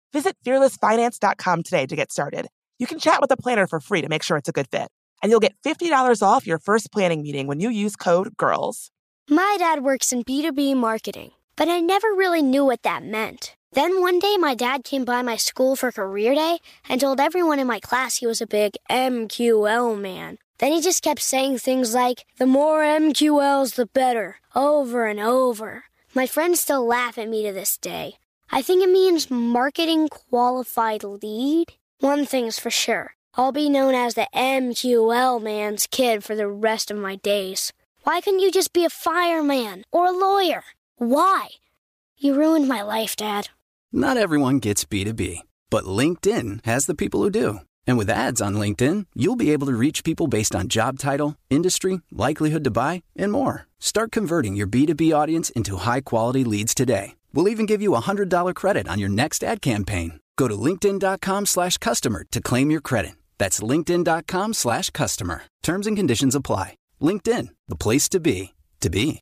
Visit fearless finance dot com today to get started. You can chat with a planner for free to make sure it's a good fit. And you'll get fifty dollars off your first planning meeting when you use code GIRLS. My dad works in B two B marketing, but I never really knew what that meant. Then one day my dad came by my school for career day and told everyone in my class he was a big M Q L man. Then he just kept saying things like, the more M Q Ls, the better, over and over. My friends still laugh at me to this day. I think it means marketing qualified lead. One thing's for sure. I'll be known as the M Q L man's kid for the rest of my days. Why couldn't you just be a fireman or a lawyer? Why? You ruined my life, Dad. Not everyone gets B two B, but LinkedIn has the people who do. And with ads on LinkedIn, you'll be able to reach people based on job title, industry, likelihood to buy, and more. Start converting your B two B audience into high-quality leads today. We'll even give you a one hundred dollars credit on your next ad campaign. Go to linkedin.com slash customer to claim your credit. That's linkedin.com slash customer. Terms and conditions apply. LinkedIn, the place to be, to be.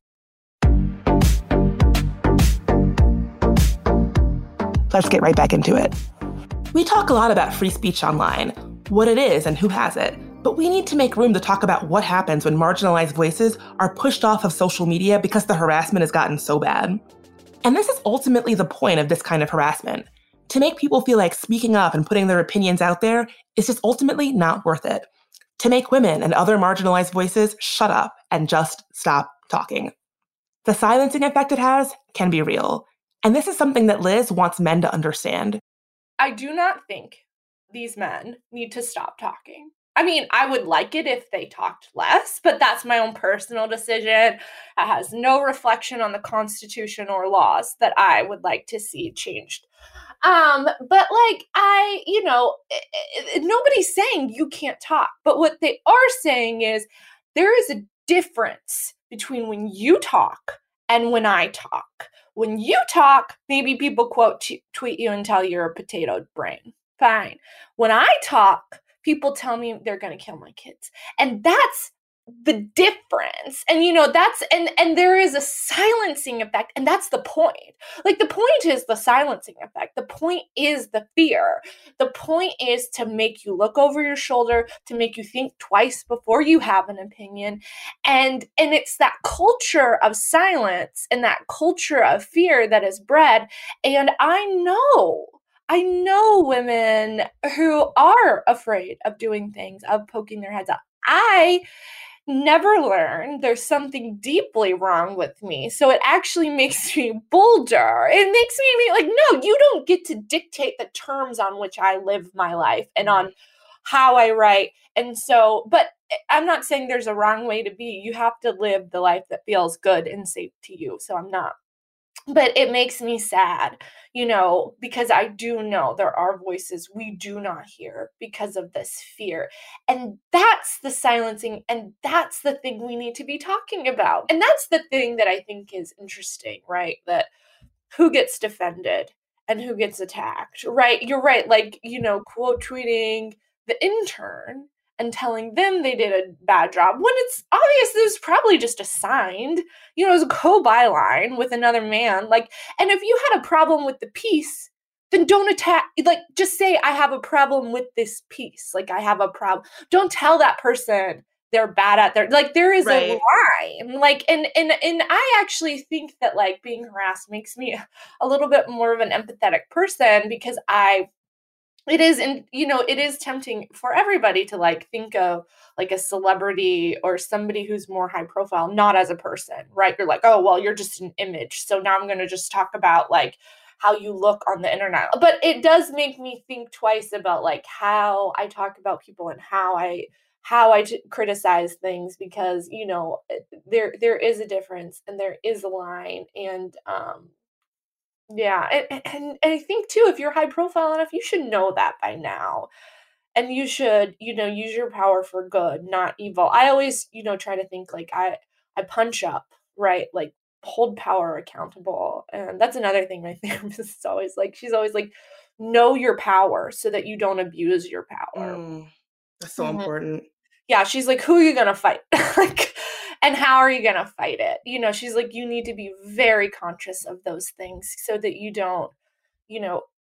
Let's get right back into it. We talk a lot about free speech online, what it is and who has it, but we need to make room to talk about what happens when marginalized voices are pushed off of social media because the harassment has gotten so bad. And this is ultimately the point of this kind of harassment, to make people feel like speaking up and putting their opinions out there is just ultimately not worth it. To make women and other marginalized voices shut up and just stop talking. The silencing effect it has can be real. And this is something that Liz wants men to understand. I do not think these men need to stop talking. I mean, I would like it if they talked less, but that's my own personal decision. It has no reflection on the Constitution or laws that I would like to see changed. Um, but like, I, you know, it, it, nobody's saying you can't talk, but what they are saying is there is a difference between when you talk and when I talk. When you talk, maybe people quote t- tweet you and tell you're a potato brain. Fine. When I talk, people tell me they're going to kill my kids. And that's the difference. And, you know, that's, and, and there is a silencing effect. And that's the point. Like, the point is the silencing effect. The point is the fear. The point is to make you look over your shoulder, to make you think twice before you have an opinion. And, and it's that culture of silence and that culture of fear that is bred. And I know I know women who are afraid of doing things, of poking their heads up. I never learned there's something deeply wrong with me. So it actually makes me bolder. It makes me like, no, you don't get to dictate the terms on which I live my life and on how I write. And so, but I'm not saying there's a wrong way to be. You have to live the life that feels good and safe to you. So I'm not. But it makes me sad, you know, because I do know there are voices we do not hear because of this fear. And that's the silencing. And that's the thing we need to be talking about. And that's the thing that I think is interesting, right? That who gets defended and who gets attacked, right? You're right. Like, you know, quote tweeting the intern and telling them they did a bad job when it's obvious it was probably just assigned, you know, it was a co-byline with another man. Like, and if you had a problem with the piece, then don't attack, like, just say, I have a problem with this piece. Like, I have a problem. Don't tell that person they're bad at their, like, there is right. a line. Like, and, and, and I actually think that, like, being harassed makes me a little bit more of an empathetic person because I It is, and you know, it is tempting for everybody to like think of like a celebrity or somebody who's more high profile, not as a person, right? You're like, oh, well, you're just an image. So now I'm going to just talk about like how you look on the internet. But it does make me think twice about like how I talk about people and how I how I t- criticize things because, you know, there there is a difference and there is a line. And um Yeah, and, and and I think too, if you're high profile enough, you should know that by now, and you should, you know, use your power for good, not evil. I always, you know, try to think like I I punch up, right? Like hold power accountable, and that's another thing my therapist is always like. She's always like, know your power so that you don't abuse your power. Mm, that's so Mhm. important. Yeah, she's like, who are you gonna fight? Like, and how are you gonna fight it? You know, she's like, you need to be very conscious of those things so that you don't, you know,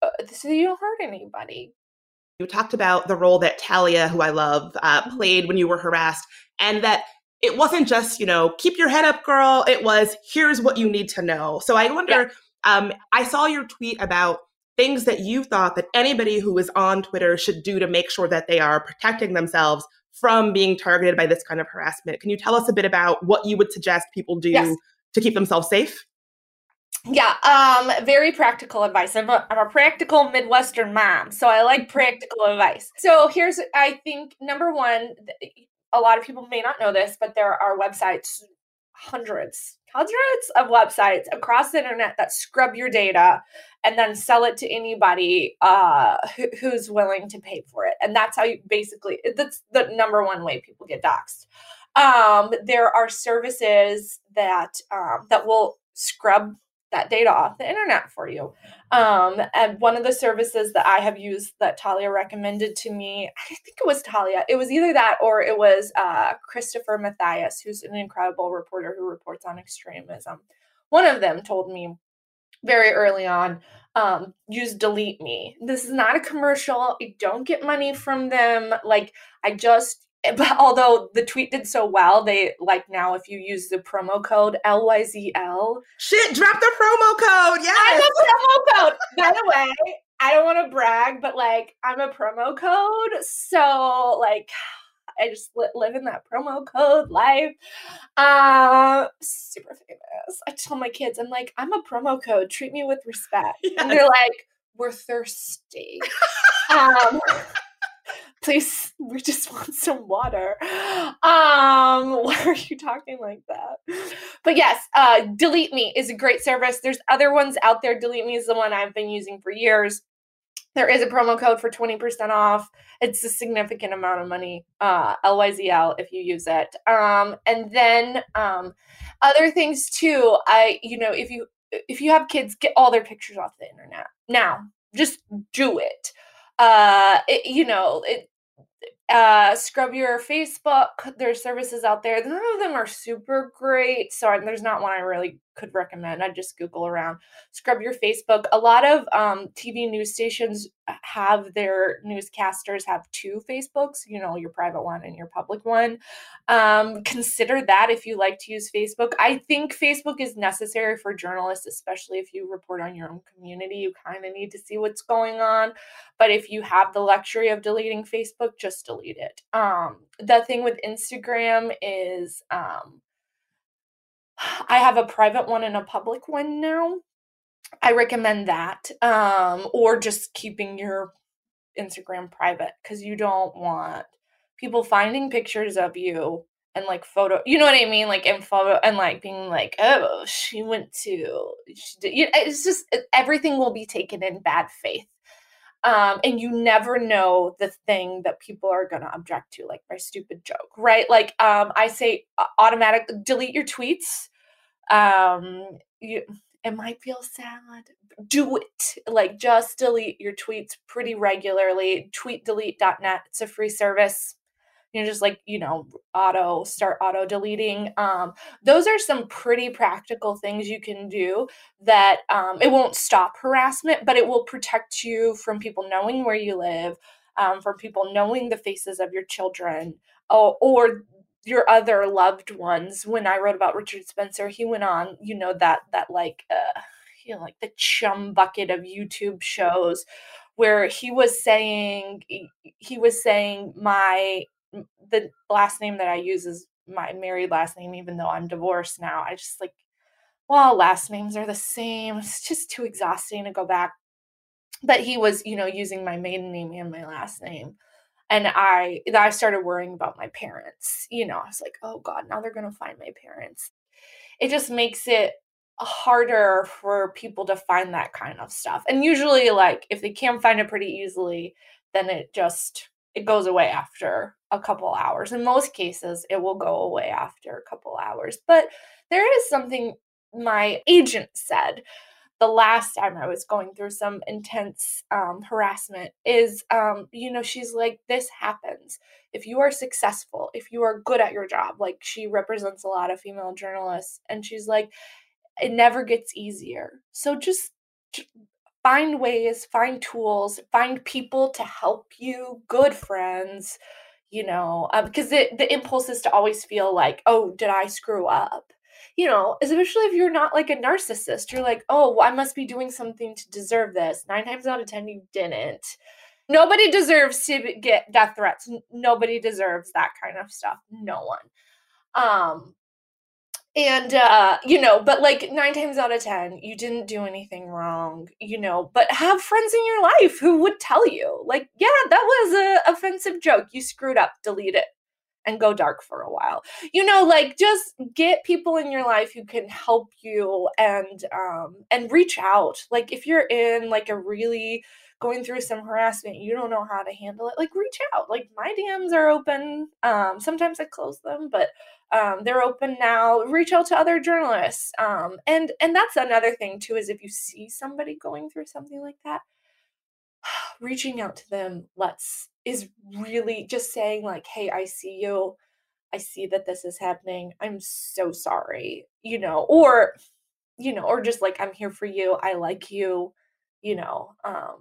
uh, so you don't hurt anybody. You talked about the role that Talia, who I love, uh, played when you were harassed, and that it wasn't just, you know, keep your head up, girl. It was, here's what you need to know. So I wonder, yeah. um, I saw your tweet about things that you thought that anybody who is on Twitter should do to make sure that they are protecting themselves from being targeted by this kind of harassment. Can you tell us a bit about what you would suggest people do yes. to keep themselves safe? Yeah, um, very practical advice. I'm a, I'm a practical Midwestern mom, so I like practical advice. So here's, I think, number one, a lot of people may not know this, but there are websites, hundreds, hundreds of websites across the internet that scrub your data and then sell it to anybody uh, who, who's willing to pay for it. And that's how you basically, that's the number one way people get doxxed. Um, there are services that um, that will scrub that data off the internet for you. Um, and one of the services that I have used that Talia recommended to me, I think it was Talia, it was either that or it was uh, Christopher Mathias, who's an incredible reporter who reports on extremism. One of them told me very early on, um, use Delete Me. This is not a commercial. I don't get money from them. Like I just, but although the tweet did so well, they like now if you use the promo code L Y Z L. Shit, drop the promo code. Yes. I'm a promo code. By the way, I don't want to brag, but like I'm a promo code. So like I just li- live in that promo code life. Uh, super famous. I tell my kids, I'm like, I'm a promo code. Treat me with respect. Yes. And they're like, we're thirsty. um Please, we just want some water. Um, why are you talking like that? But yes, uh, Delete Me is a great service. There's other ones out there. Delete Me is the one I've been using for years. There is a promo code for twenty percent off. It's a significant amount of money, uh, L Y Z L, if you use it. Um, and then um, other things too. I, you know, if you if you have kids, get all their pictures off the internet now. Just do it. Uh, it you know, it. Uh, scrub your Facebook. There's services out there. None of them are super great. So there's not one I really could recommend. I just Google around. Scrub your Facebook. A lot of um, T V news stations have their newscasters have two Facebooks, you know, your private one and your public one. Um, consider that if you like to use Facebook. I think Facebook is necessary for journalists, especially if you report on your own community. You kind of need to see what's going on. But if you have the luxury of deleting Facebook, just delete it. Um, the thing with Instagram is um, I have a private one and a public one now. I recommend that. Um, or just keeping your Instagram private because you don't want people finding pictures of you and like photo, you know what I mean? Like in photo and like being like, oh, she went to, she did, you know, it's just, everything will be taken in bad faith. Um, and you never know the thing that people are going to object to, like my stupid joke, right? Like um, I say uh, automatic, delete your tweets. Um, you, it might feel sad. Do it. Like just delete your tweets pretty regularly. tweet delete dot net. It's a free service. You know, just like, you know, auto, start auto deleting. Um, those are some pretty practical things you can do that um, it won't stop harassment, but it will protect you from people knowing where you live, um, from people knowing the faces of your children or, or your other loved ones. When I wrote about Richard Spencer, he went on, you know, that, that like, uh, you know, like the chum bucket of YouTube shows where he was saying, he was saying my, the last name that I use is my married last name, even though I'm divorced now. I just like, well, last names are the same. It's just too exhausting to go back. But he was, you know, using my maiden name and my last name. And I, I started worrying about my parents. You know, I was like, oh God, now they're going to find my parents. It just makes it harder for people to find that kind of stuff. And usually, like, if they can find it pretty easily, then it just, it goes away after a couple hours. In most cases, it will go away after a couple hours. But there is something my agent said the last time I was going through some intense um, harassment is, um, you know, she's like, this happens. If you are successful, if you are good at your job, like she represents a lot of female journalists, and she's like, it never gets easier. So just find ways, find tools, find people to help you, good friends, you know, uh, because the, the impulse is to always feel like, oh, did I screw up? You know, especially if you're not like a narcissist, you're like, oh, well, I must be doing something to deserve this. Nine times out of ten, you didn't. Nobody deserves to get death threats. N- Nobody deserves that kind of stuff. No one. Um, and, uh, you know, but like nine times out of ten, you didn't do anything wrong, you know, but have friends in your life who would tell you, like, yeah, that was a offensive joke. You screwed up, delete it and go dark for a while. You know, like just get people in your life who can help you and, um, and reach out. Like if you're in like a really going through some harassment, you don't know how to handle it, like reach out. Like my D Ms are open. Um, sometimes I close them, but um, they're open now. Reach out to other journalists. Um, and, and that's another thing too, is if you see somebody going through something like that, reaching out to them, let's, is really just saying like, hey, I see you. I see that this is happening. I'm so sorry, you know, or, you know, or just like, I'm here for you. I like you, you know, um,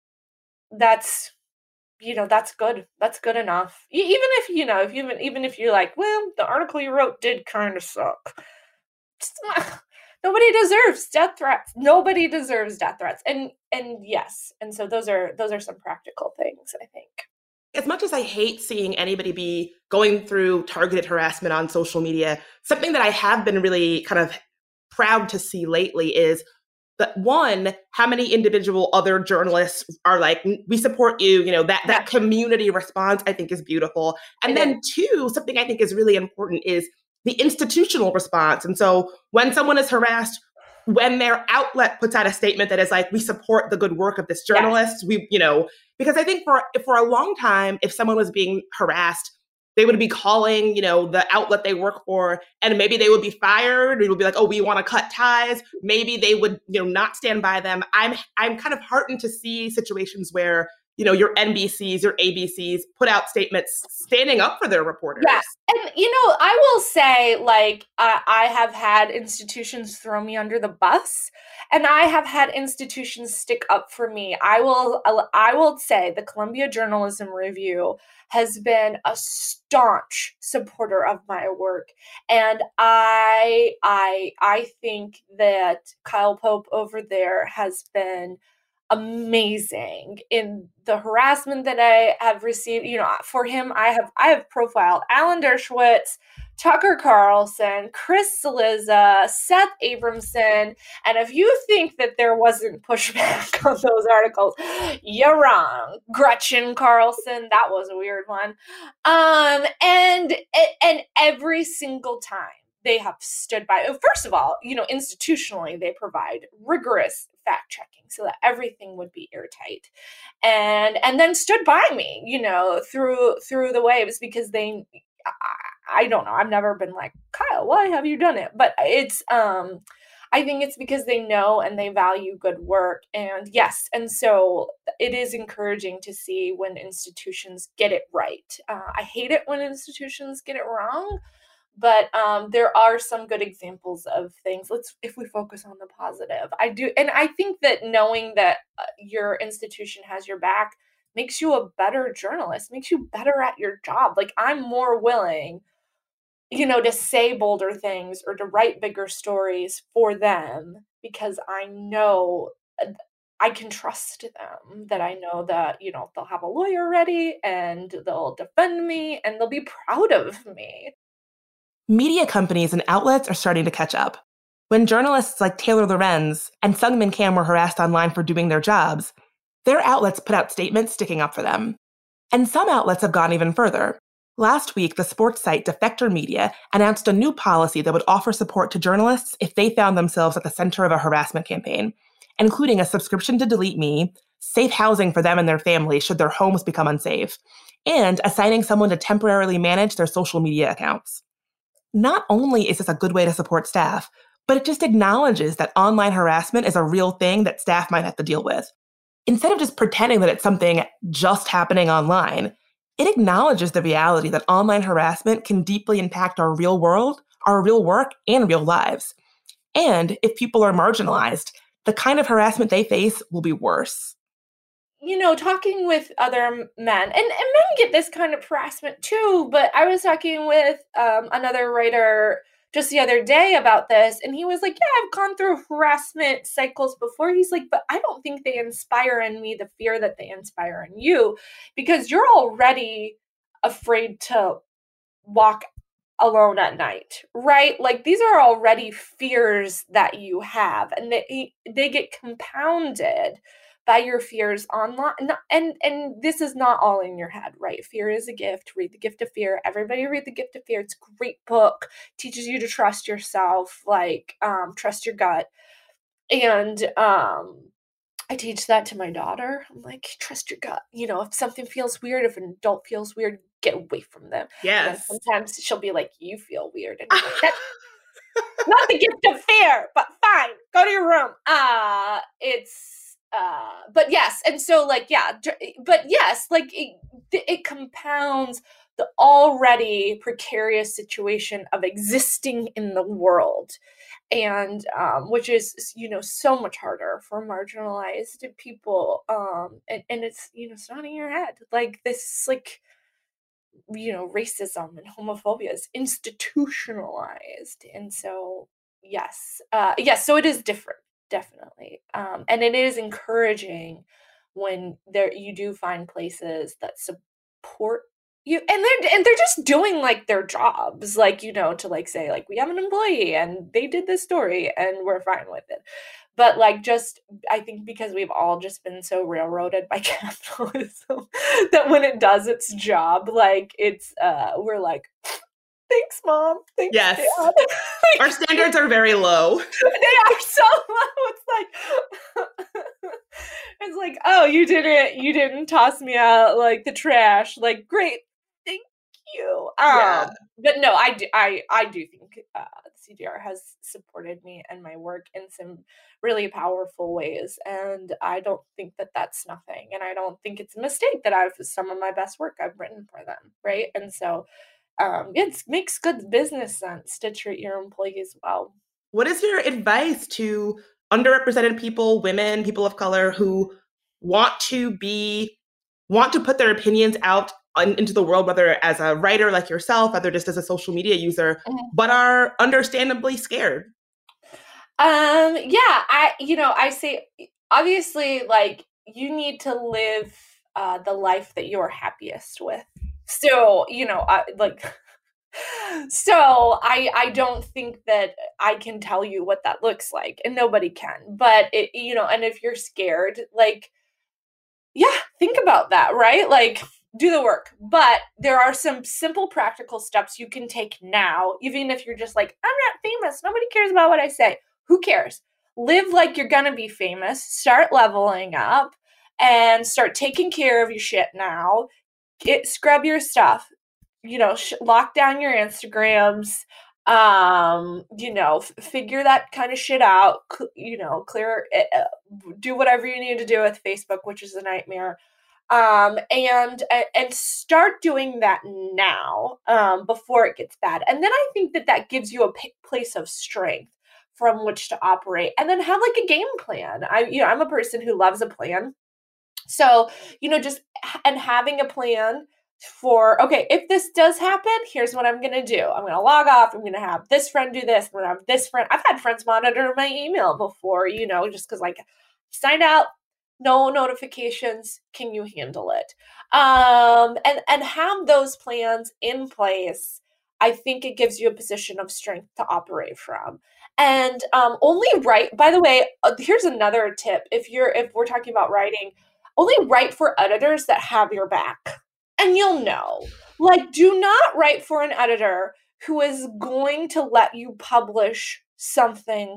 that's, you know, that's good. That's good enough. E- even if, you know, if you, even if you're like, well, the article you wrote did kind of suck. Just, nobody deserves death threats. Nobody deserves death threats. And, and yes. And so those are, those are some practical things, I think. As much as I hate seeing anybody be going through targeted harassment on social media, something that I have been really kind of proud to see lately is that, one, how many individual other journalists are like, we support you, you know, that, that community response I think is beautiful. And then two, something I think is really important is the institutional response. And so when someone is harassed, when their outlet puts out a statement that is like, we support the good work of this journalist, yes. we, you know, because I think for for a long time, if someone was being harassed, they would be calling, you know, the outlet they work for, and maybe they would be fired. It would be like, oh, we want to cut ties. Maybe they would, you know, not stand by them. I'm I'm kind of heartened to see situations where, you know, your N B Cs, your A B Cs put out statements standing up for their reporters. Yeah. And, you know, I will say, like, uh, I have had institutions throw me under the bus, and I have had institutions stick up for me. I will, I will say the Columbia Journalism Review has been a staunch supporter of my work. And I, I, I think that Kyle Pope over there has been amazing in the harassment that I have received. You know, for him, I have I have profiled Alan Dershowitz, Tucker Carlson, Chris Cillizza, Seth Abramson, and if you think that there wasn't pushback on those articles, you're wrong. Gretchen Carlson, that was a weird one. Um, and and every single time they have stood by. First of all, you know, institutionally, they provide rigorous fact checking so that everything would be airtight, and and then stood by me, you know, through through the waves, because they, I, I don't know, I've never been like, Kyle, why have you done it? But it's, um, I think it's because they know and they value good work, and yes, and so it is encouraging to see when institutions get it right. Uh, I hate it when institutions get it wrong. But um, there are some good examples of things. Let's, if we focus on the positive, I do. And I think that knowing that uh, your institution has your back makes you a better journalist, makes you better at your job. Like, I'm more willing, you know, to say bolder things or to write bigger stories for them, because I know I can trust them, that I know that, you know, they'll have a lawyer ready and they'll defend me and they'll be proud of me. Media companies and outlets are starting to catch up. When journalists like Taylor Lorenz and Sungmin Kam were harassed online for doing their jobs, their outlets put out statements sticking up for them. And some outlets have gone even further. Last week, the sports site Defector Media announced a new policy that would offer support to journalists if they found themselves at the center of a harassment campaign, including a subscription to Delete Me, safe housing for them and their families should their homes become unsafe, and assigning someone to temporarily manage their social media accounts. Not only is this a good way to support staff, but it just acknowledges that online harassment is a real thing that staff might have to deal with. Instead of just pretending that it's something just happening online, it acknowledges the reality that online harassment can deeply impact our real world, our real work, and real lives. And if people are marginalized, the kind of harassment they face will be worse. You know, talking with other men, and, and men get this kind of harassment too, but I was talking with um, another writer just the other day about this, and he was like, yeah, I've gone through harassment cycles before. He's like, but I don't think they inspire in me the fear that they inspire in you, because you're already afraid to walk alone at night, right? Like, these are already fears that you have, and they, they get compounded by your fears online. And and this is not all in your head, right? Fear is a gift. Read The Gift of Fear. Everybody read The Gift of Fear. It's a great book. Teaches you to trust yourself, like um, trust your gut. And um, I teach that to my daughter. I'm like, trust your gut. You know, if something feels weird, if an adult feels weird, get away from them. Yes. And sometimes she'll be like, you feel weird. And I'm like, that's not the gift of fear, but fine. Go to your room. Uh, it's, Uh, but yes. And so like, yeah, but yes, like it, it compounds the already precarious situation of existing in the world. And, um, which is, you know, so much harder for marginalized people. Um, and, and it's, you know, it's not in your head. Like this, like, you know, racism and homophobia is institutionalized. And so, yes, uh, yes. So it is different. Definitely. Um, and it is encouraging when there you do find places that support you, and they're and they're just doing like their jobs, like, you know, to like say like, we have an employee and they did this story and we're fine with it. But like, just, I think because we've all just been so railroaded by capitalism that when it does its job, like it's, uh, we're like, thanks, Mom. Thanks, yes. Dad. Our standards are very low. They are so low. It's like, it's like, oh, you didn't, you didn't toss me out like the trash. Like, great, thank you. Um, Yeah. But no, I do, I, I do think uh, C D R has supported me and my work in some really powerful ways, and I don't think that that's nothing, and I don't think it's a mistake that I've some of my best work I've written for them, right? And so. Um, it makes good business sense to treat your employees well. What is your advice to underrepresented people, women, people of color who want to be, want to put their opinions out on, into the world, whether as a writer like yourself, whether just as a social media user, mm-hmm. but are understandably scared? Um, yeah, I, you know, I say, obviously, like, you need to live uh, the life that you're happiest with. So, you know, I, like, so I I don't think that I can tell you what that looks like, and nobody can. But, it, you know, and if you're scared, like, yeah, think about that, right? Like, do the work. But there are some simple practical steps you can take now, even if you're just like, I'm not famous. Nobody cares about what I say. Who cares? Live like you're going to be famous. Start leveling up and start taking care of your shit now. Get, scrub your stuff, you know, sh- lock down your Instagrams, um, you know, f- figure that kind of shit out, cl- you know, clear it, uh, do whatever you need to do with Facebook, which is a nightmare. Um, and, and start doing that now, um, before it gets bad. And then I think that that gives you a p- place of strength from which to operate, and then have like a game plan. I, you know, I'm a person who loves a plan. So, you know, just, and having a plan for, okay, if this does happen, here's what I'm going to do. I'm going to log off. I'm going to have this friend do this. I'm going to have this friend. I've had friends monitor my email before, you know, just because like signed out, no notifications. Can you handle it? Um, and, and have those plans in place. I think it gives you a position of strength to operate from. And um, only write, by the way, uh, here's another tip. If you're, if we're talking about writing, only write for editors that have your back, and you'll know. Like, do not write for an editor who is going to let you publish something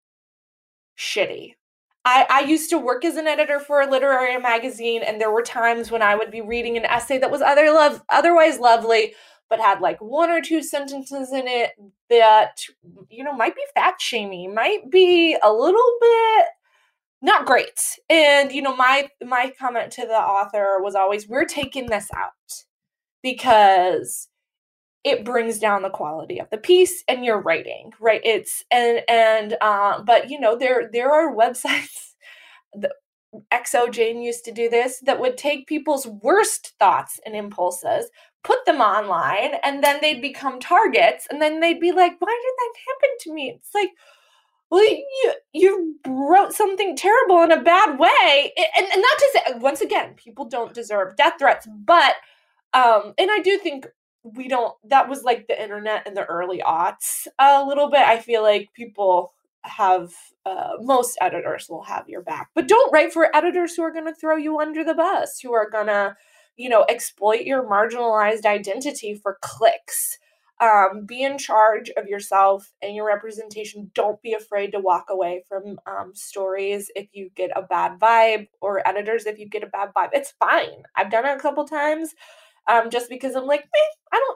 shitty. I, I used to work as an editor for a literary magazine, and there were times when I would be reading an essay that was other love, otherwise lovely, but had like one or two sentences in it that, you know, might be fat-shaming, might be a little bit not great. And, you know, my my comment to the author was always, we're taking this out because it brings down the quality of the piece and your writing, right? It's, and, and, uh, but you know, there, there are websites, the X O Jane used to do this, that would take people's worst thoughts and impulses, put them online, and then they'd become targets. And then they'd be like, why did that happen to me? It's like, well, you, you wrote something terrible in a bad way. And, and not to say, once again, people don't deserve death threats, but, um, and I do think we don't, that was like the internet in the early aughts a little bit. I feel like people have, uh, most editors will have your back, but don't write for editors who are going to throw you under the bus, who are going to, you know, exploit your marginalized identity for clicks. Um, be in charge of yourself and your representation. Don't be afraid to walk away from um, stories if you get a bad vibe, or editors if you get a bad vibe. It's fine. I've done it a couple times um, just because I'm like, eh, I don't,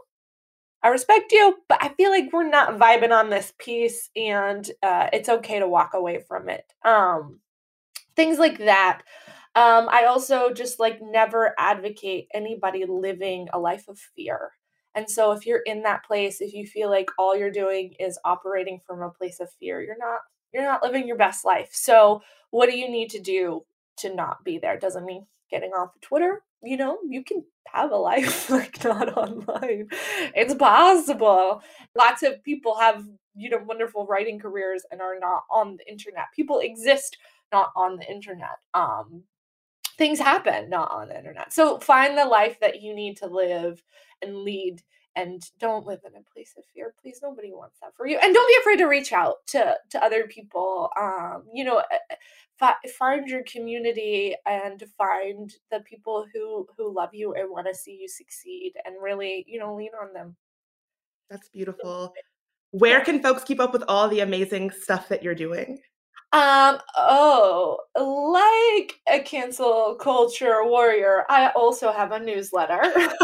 I respect you, but I feel like we're not vibing on this piece, and uh, it's okay to walk away from it. Um, things like that. Um, I also just like never advocate anybody living a life of fear. And so if you're in that place, if you feel like all you're doing is operating from a place of fear, you're not, you're not living your best life. So what do you need to do to not be there? Doesn't mean getting off of Twitter. You know, you can have a life like not online. It's possible. Lots of people have, you know, wonderful writing careers and are not on the internet. People exist not on the internet. Um, things happen not on the internet. So find the life that you need to live and lead, and don't live in a place of fear. Please, nobody wants that for you. And don't be afraid to reach out to, to other people. Um, you know, fi- find your community and find the people who, who love you and want to see you succeed, and really, you know, lean on them. That's beautiful. Where can folks keep up with all the amazing stuff that you're doing? Um, oh, like a cancel culture warrior, I also have a newsletter.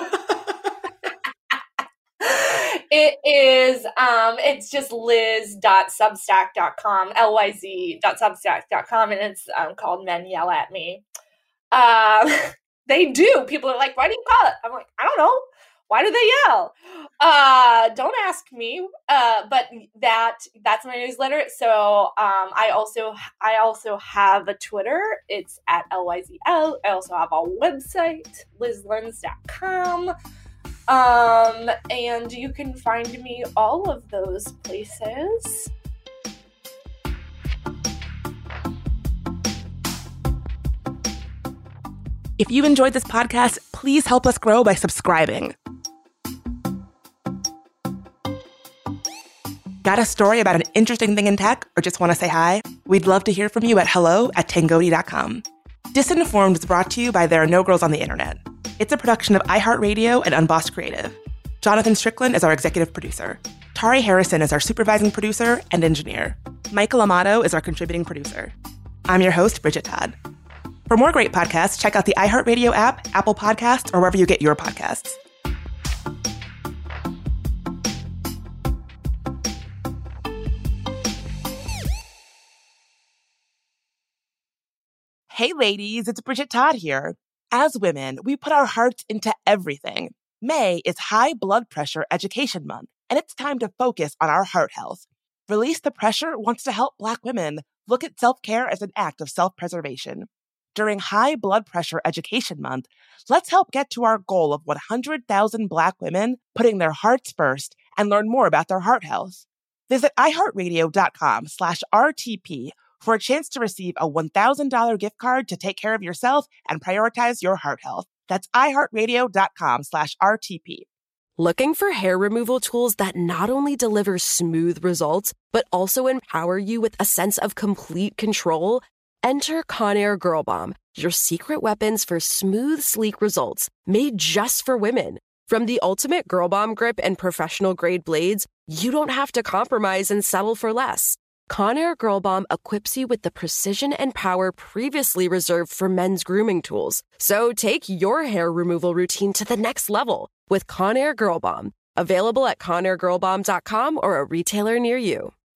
It is, um, it's just liz dot substack dot com, L Y Z dot substack dot com, and it's um, called Men Yell at Me. Um, they do. People are like, why do you call it? I'm like, I don't know. Why do they yell? Uh, don't ask me. Uh, but that that's my newsletter. So um, I also I also have a Twitter. It's at L Y Z L. I also have a website, liz lenz dot com. Um, and you can find me all of those places. If you enjoyed this podcast, please help us grow by subscribing. Got a story about an interesting thing in tech, or just want to say hi? We'd love to hear from you at hello at tangoti dot com. Disinformed is brought to you by There Are No Girls on the Internet. It's a production of iHeartRadio and Unbossed Creative. Jonathan Strickland is our executive producer. Tari Harrison is our supervising producer and engineer. Michael Amato is our contributing producer. I'm your host, Bridget Todd. For more great podcasts, check out the iHeartRadio app, Apple Podcasts, or wherever you get your podcasts. Hey ladies, it's Bridget Todd here. As women, we put our hearts into everything. May is High Blood Pressure Education Month, and it's time to focus on our heart health. Release the Pressure wants to help Black women look at self-care as an act of self-preservation. During High Blood Pressure Education Month, let's help get to our goal of one hundred thousand Black women putting their hearts first and learn more about their heart health. Visit iHeartRadio.com slash RTP for a chance to receive a one thousand dollars gift card to take care of yourself and prioritize your heart health. That's iHeartRadio.com slash RTP. Looking for hair removal tools that not only deliver smooth results, but also empower you with a sense of complete control? Enter Conair Girl Bomb, your secret weapons for smooth, sleek results, made just for women. From the ultimate Girl Bomb grip and professional-grade blades, you don't have to compromise and settle for less. Conair Girl Bomb equips you with the precision and power previously reserved for men's grooming tools. So take your hair removal routine to the next level with Conair Girl Bomb. Available at conair girl bomb dot com or a retailer near you.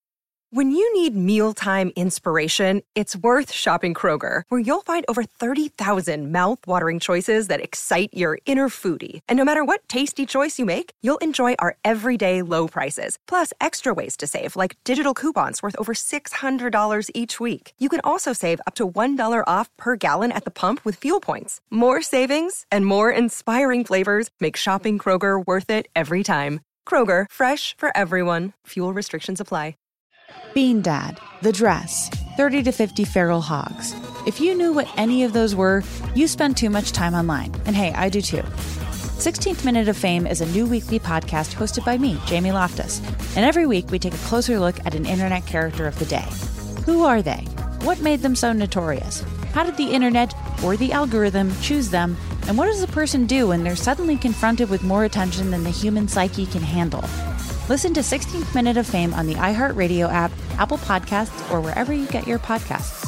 When you need mealtime inspiration, it's worth shopping Kroger, where you'll find over thirty thousand mouth-watering choices that excite your inner foodie. And no matter what tasty choice you make, you'll enjoy our everyday low prices, plus extra ways to save, like digital coupons worth over six hundred dollars each week. You can also save up to one dollar off per gallon at the pump with fuel points. More savings and more inspiring flavors make shopping Kroger worth it every time. Kroger, fresh for everyone. Fuel restrictions apply. Bean Dad, The Dress, thirty to fifty Feral Hogs. If you knew what any of those were, you spend too much time online. And hey, I do too. sixteenth Minute of Fame is a new weekly podcast hosted by me, Jamie Loftus. And every week we take a closer look at an internet character of the day. Who are they? What made them so notorious? How did the internet or the algorithm choose them? And what does a person do when they're suddenly confronted with more attention than the human psyche can handle? Listen to sixteenth Minute of Fame on the iHeartRadio app, Apple Podcasts, or wherever you get your podcasts.